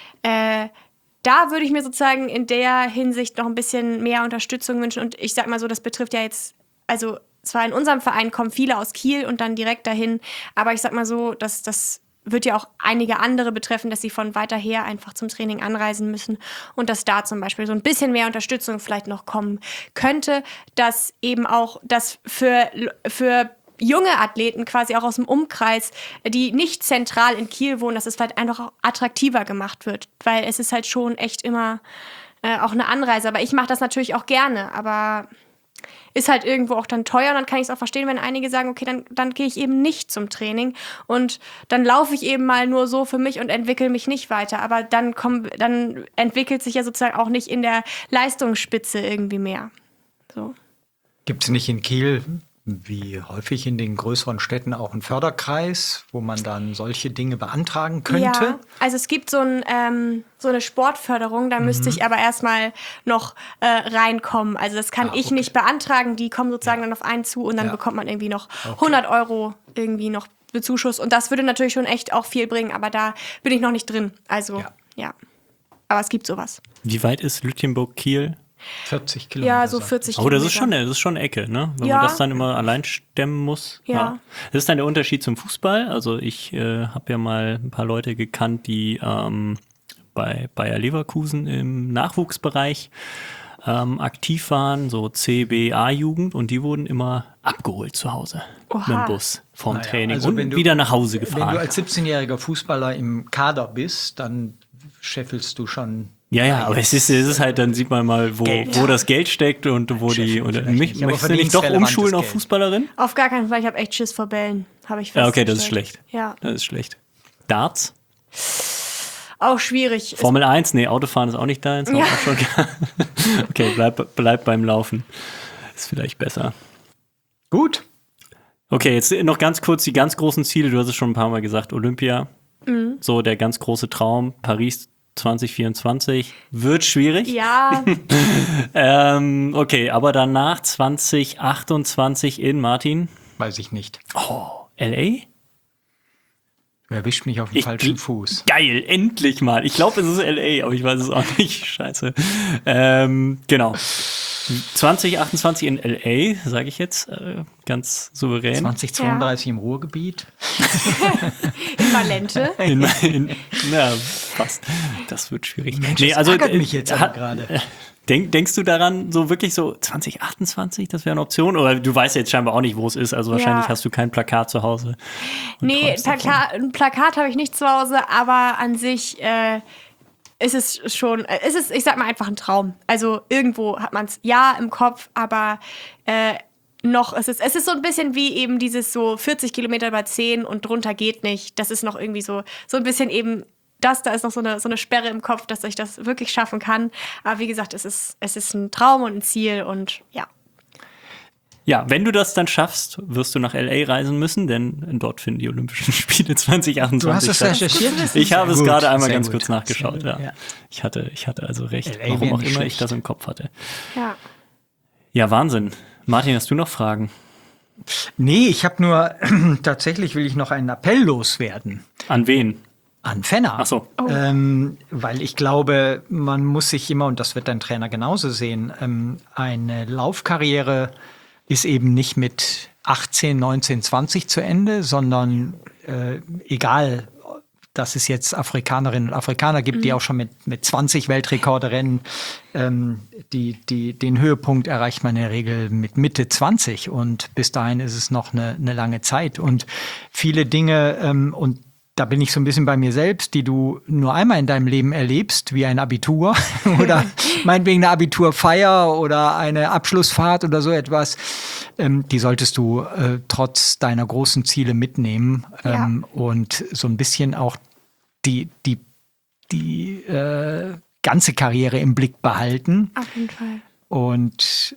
Da würde ich mir sozusagen in der Hinsicht noch ein bisschen mehr Unterstützung wünschen, und ich sag mal so, das betrifft ja jetzt, also zwar in unserem Verein kommen viele aus Kiel und dann direkt dahin, aber ich sag mal so, dass das wird ja auch einige andere betreffen, dass sie von weiter her einfach zum Training anreisen müssen, und dass da zum Beispiel so ein bisschen mehr Unterstützung vielleicht noch kommen könnte, dass eben auch das für junge Athleten quasi auch aus dem Umkreis, die nicht zentral in Kiel wohnen, dass es vielleicht einfach auch attraktiver gemacht wird, weil es ist halt schon echt immer auch eine Anreise. Aber ich mache das natürlich auch gerne, aber ist halt irgendwo auch dann teuer, und dann kann ich es auch verstehen, wenn einige sagen, okay, dann gehe ich eben nicht zum Training und dann laufe ich eben mal nur so für mich und entwickle mich nicht weiter. Aber dann entwickelt sich ja sozusagen auch nicht in der Leistungsspitze irgendwie mehr. So. Gibt es nicht in Kiel, wie häufig in den größeren Städten, auch einen Förderkreis, wo man dann solche Dinge beantragen könnte? Ja, also es gibt so eine Sportförderung, da müsste ich aber erstmal noch reinkommen. Also das kann ich nicht beantragen, die kommen sozusagen dann auf einen zu, und dann bekommt man irgendwie noch 100 Euro irgendwie noch Bezuschuss. Und das würde natürlich schon echt auch viel bringen, aber da bin ich noch nicht drin. Also, ja. Aber es gibt sowas. Wie weit ist Lütjenburg-Kiel? 40 Kilometer. Ja, so 40 Kilometer. Aber das ist schon eine Ecke, ne? Wenn man das dann immer allein stemmen muss. Ja. Das ist dann der Unterschied zum Fußball. Also ich habe ja mal ein paar Leute gekannt, die bei Bayer Leverkusen im Nachwuchsbereich aktiv waren, so CB-A-Jugend, und die wurden immer abgeholt zu Hause mit dem Bus vom Training also und wieder nach Hause gefahren. Wenn du als 17-jähriger Fußballer im Kader bist, dann scheffelst du schon. Ja, aber es ist halt, dann sieht man mal, wo das Geld steckt und wo die. Möchtest du nicht doch umschulen auf Fußballerin? Auf gar keinen Fall, ich habe echt Schiss vor Bällen, habe ich festgestellt. Okay, das ist schlecht. Ja. Das ist schlecht. Darts? Auch schwierig. Formel 1? Nee, Autofahren ist auch nicht deins. Ja. Okay, bleib beim Laufen. Ist vielleicht besser. Gut. Okay, jetzt noch ganz kurz die ganz großen Ziele. Du hast es schon ein paar Mal gesagt, Olympia. So der ganz große Traum, Paris 2024 wird schwierig. Ja. Okay, aber danach 2028 in Martin? Weiß ich nicht. Oh, L.A.? Du erwischt mich auf den falschen Fuß. Geil, endlich mal. Ich glaube, es ist L.A., aber ich weiß es auch nicht. Scheiße. Genau. 2028 in L.A., sage ich jetzt, ganz souverän. 2032 im Ruhrgebiet. In Valente. Na, fast. Das wird schwierig. Mensch, das ärgert mich jetzt aber gerade. Denkst du daran, so wirklich so 2028, das wäre eine Option? Oder du weißt jetzt scheinbar auch nicht, wo es ist, also wahrscheinlich hast du kein Plakat zu Hause. Nee, ein Plakat habe ich nicht zu Hause, aber an sich ist es schon, ich sag mal, einfach ein Traum. Also irgendwo hat man es im Kopf, aber es ist so ein bisschen wie eben dieses so 40 Kilometer über 10 und drunter geht nicht. Das ist noch irgendwie so ein bisschen eben, da ist noch so eine Sperre im Kopf, dass ich das wirklich schaffen kann. Aber wie gesagt, es ist ein Traum und ein Ziel, und ja. Ja, wenn du das dann schaffst, wirst du nach L.A. reisen müssen, denn dort finden die Olympischen Spiele 2028 Du hast es recherchiert? Ich habe es gerade einmal ganz gut. kurz nachgeschaut. Ja. Ich hatte also recht, LA warum auch immer schlecht. ich das im Kopf hatte. Ja. Ja, Wahnsinn. Martin, hast du noch Fragen? Nee, ich habe nur, tatsächlich will ich noch einen Appell loswerden. An wen? An Fenner. Ach so. Weil ich glaube, man muss sich immer, und das wird dein Trainer genauso sehen, eine Laufkarriere ist eben nicht mit 18, 19, 20 zu Ende, sondern egal, dass es jetzt Afrikanerinnen und Afrikaner gibt, die auch schon mit 20 Weltrekordrennen, den Höhepunkt erreicht man in der Regel mit Mitte 20 und bis dahin ist es noch eine lange Zeit und viele Dinge und da bin ich so ein bisschen bei mir selbst, die du nur einmal in deinem Leben erlebst, wie ein Abitur oder meinetwegen eine Abiturfeier oder eine Abschlussfahrt oder so etwas. Die solltest du trotz deiner großen Ziele mitnehmen und so ein bisschen auch die ganze Karriere im Blick behalten. Auf jeden Fall. Und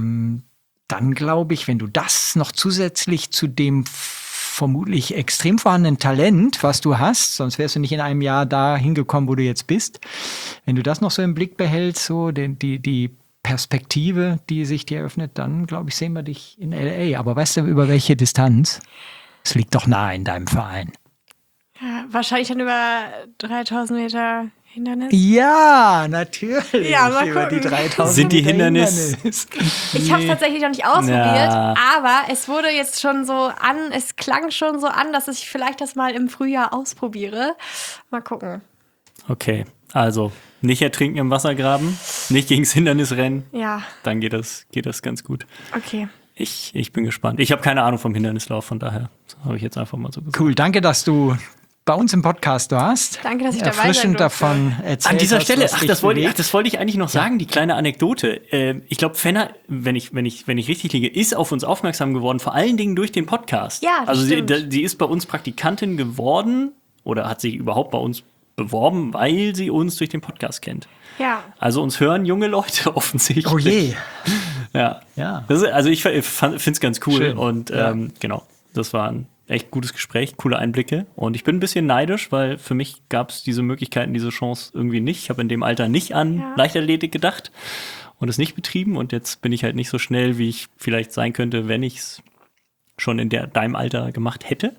dann glaube ich, wenn du das noch zusätzlich zu dem vermutlich extrem vorhandenen Talent, was du hast, sonst wärst du nicht in einem Jahr da hingekommen, wo du jetzt bist. Wenn du das noch so im Blick behältst, so die Perspektive, die sich dir eröffnet, dann, glaube ich, sehen wir dich in L.A. Aber weißt du, über welche Distanz? Es liegt doch nahe in deinem Verein. Ja, wahrscheinlich dann über 3000 Meter Hindernis. Ja, natürlich. Ja, mal über die gucken. 3000 Sind die Meter Hindernis- Ich habe es tatsächlich noch nicht ausprobiert, Ja. aber es wurde jetzt schon es klang schon so an, dass ich vielleicht das mal im Frühjahr ausprobiere. Mal gucken. Okay, also nicht ertrinken im Wassergraben, nicht gegens Hindernis rennen, Ja, dann geht das ganz gut. okay. Ich bin gespannt. Ich habe keine Ahnung vom Hindernislauf, von daher habe ich jetzt einfach mal so gesagt. Cool, danke, dass du bei uns im Podcast warst. Danke, dass ich dabei sein Erfrischend durfte. davon erzählt An dieser hast, Stelle, was dich das wollte bewegt. ich eigentlich noch sagen, die kleine Anekdote. Ich glaube, Fenner, wenn ich richtig liege, ist auf uns aufmerksam geworden, vor allen Dingen durch den Podcast. Ja, das also stimmt. sie ist bei uns Praktikantin geworden oder hat sich überhaupt bei uns beworben, weil sie uns durch den Podcast kennt. Ja, Also uns hören junge Leute offensichtlich. Oh je. Ja. Ja. Also ich finde es ganz cool Schön. und genau, das war ein echt gutes Gespräch, coole Einblicke und ich bin ein bisschen neidisch, weil für mich gab es diese Möglichkeiten, diese Chance irgendwie nicht. Ich habe in dem Alter nicht an Leichtathletik gedacht und es nicht betrieben und jetzt bin ich halt nicht so schnell, wie ich vielleicht sein könnte, wenn ich es schon in deinem Alter gemacht hätte.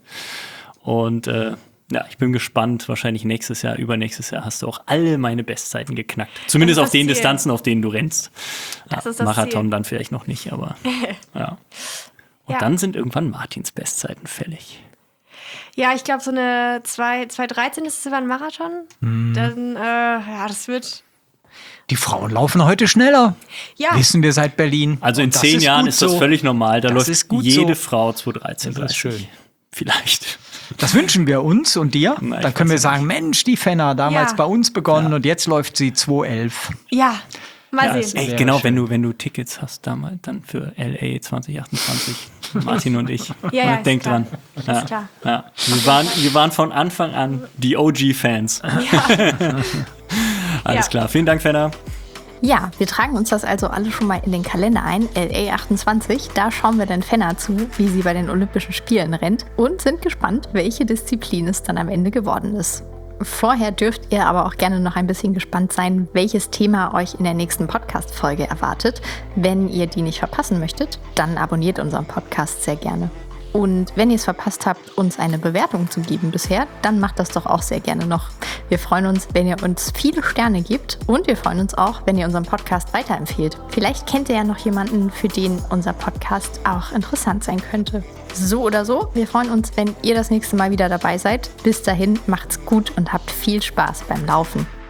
Und ich bin gespannt, wahrscheinlich nächstes Jahr, übernächstes Jahr hast du auch alle meine Bestzeiten geknackt. Zumindest Das ist auf den das Ziel. Distanzen, auf denen du rennst. Das ist das Marathon Ziel. dann vielleicht noch nicht, aber ja. Und Ja. dann sind irgendwann Martins Bestzeiten fällig. Ja, ich glaube, so eine 2:13 ist es über einen Marathon. Dann, das wird. Die Frauen laufen heute schneller. Ja. Wissen wir seit Berlin. Also in Und das 10 ist Jahren gut ist das so. völlig normal. Da Das läuft ist gut jede so. Frau 2:13. Das ist schön. Vielleicht. Das wünschen wir uns und dir. Na, ich Dann können wir weiß ja sagen, Mensch, die Fenner, damals Ja. bei uns begonnen und jetzt läuft sie 2:11. Ja, mal Ja, sehen. es- Ey, Sehr genau, schön. wenn du Tickets hast damals, dann für LA 2028, Martin und ich. Ja, ist Denk klar. dran. Ist klar. Ja. Wir waren von Anfang an die OG-Fans. Alles Ja. klar. Vielen Dank, Fenner. Ja, wir tragen uns das also alle schon mal in den Kalender ein, LA 28. Da schauen wir dann Fenner zu, wie sie bei den Olympischen Spielen rennt und sind gespannt, welche Disziplin es dann am Ende geworden ist. Vorher dürft ihr aber auch gerne noch ein bisschen gespannt sein, welches Thema euch in der nächsten Podcast-Folge erwartet. Wenn ihr die nicht verpassen möchtet, dann abonniert unseren Podcast sehr gerne. Und wenn ihr es verpasst habt, uns eine Bewertung zu geben bisher, dann macht das doch auch sehr gerne noch. Wir freuen uns, wenn ihr uns viele Sterne gebt und wir freuen uns auch, wenn ihr unseren Podcast weiterempfehlt. Vielleicht kennt ihr ja noch jemanden, für den unser Podcast auch interessant sein könnte. So oder so, wir freuen uns, wenn ihr das nächste Mal wieder dabei seid. Bis dahin, macht's gut und habt viel Spaß beim Laufen.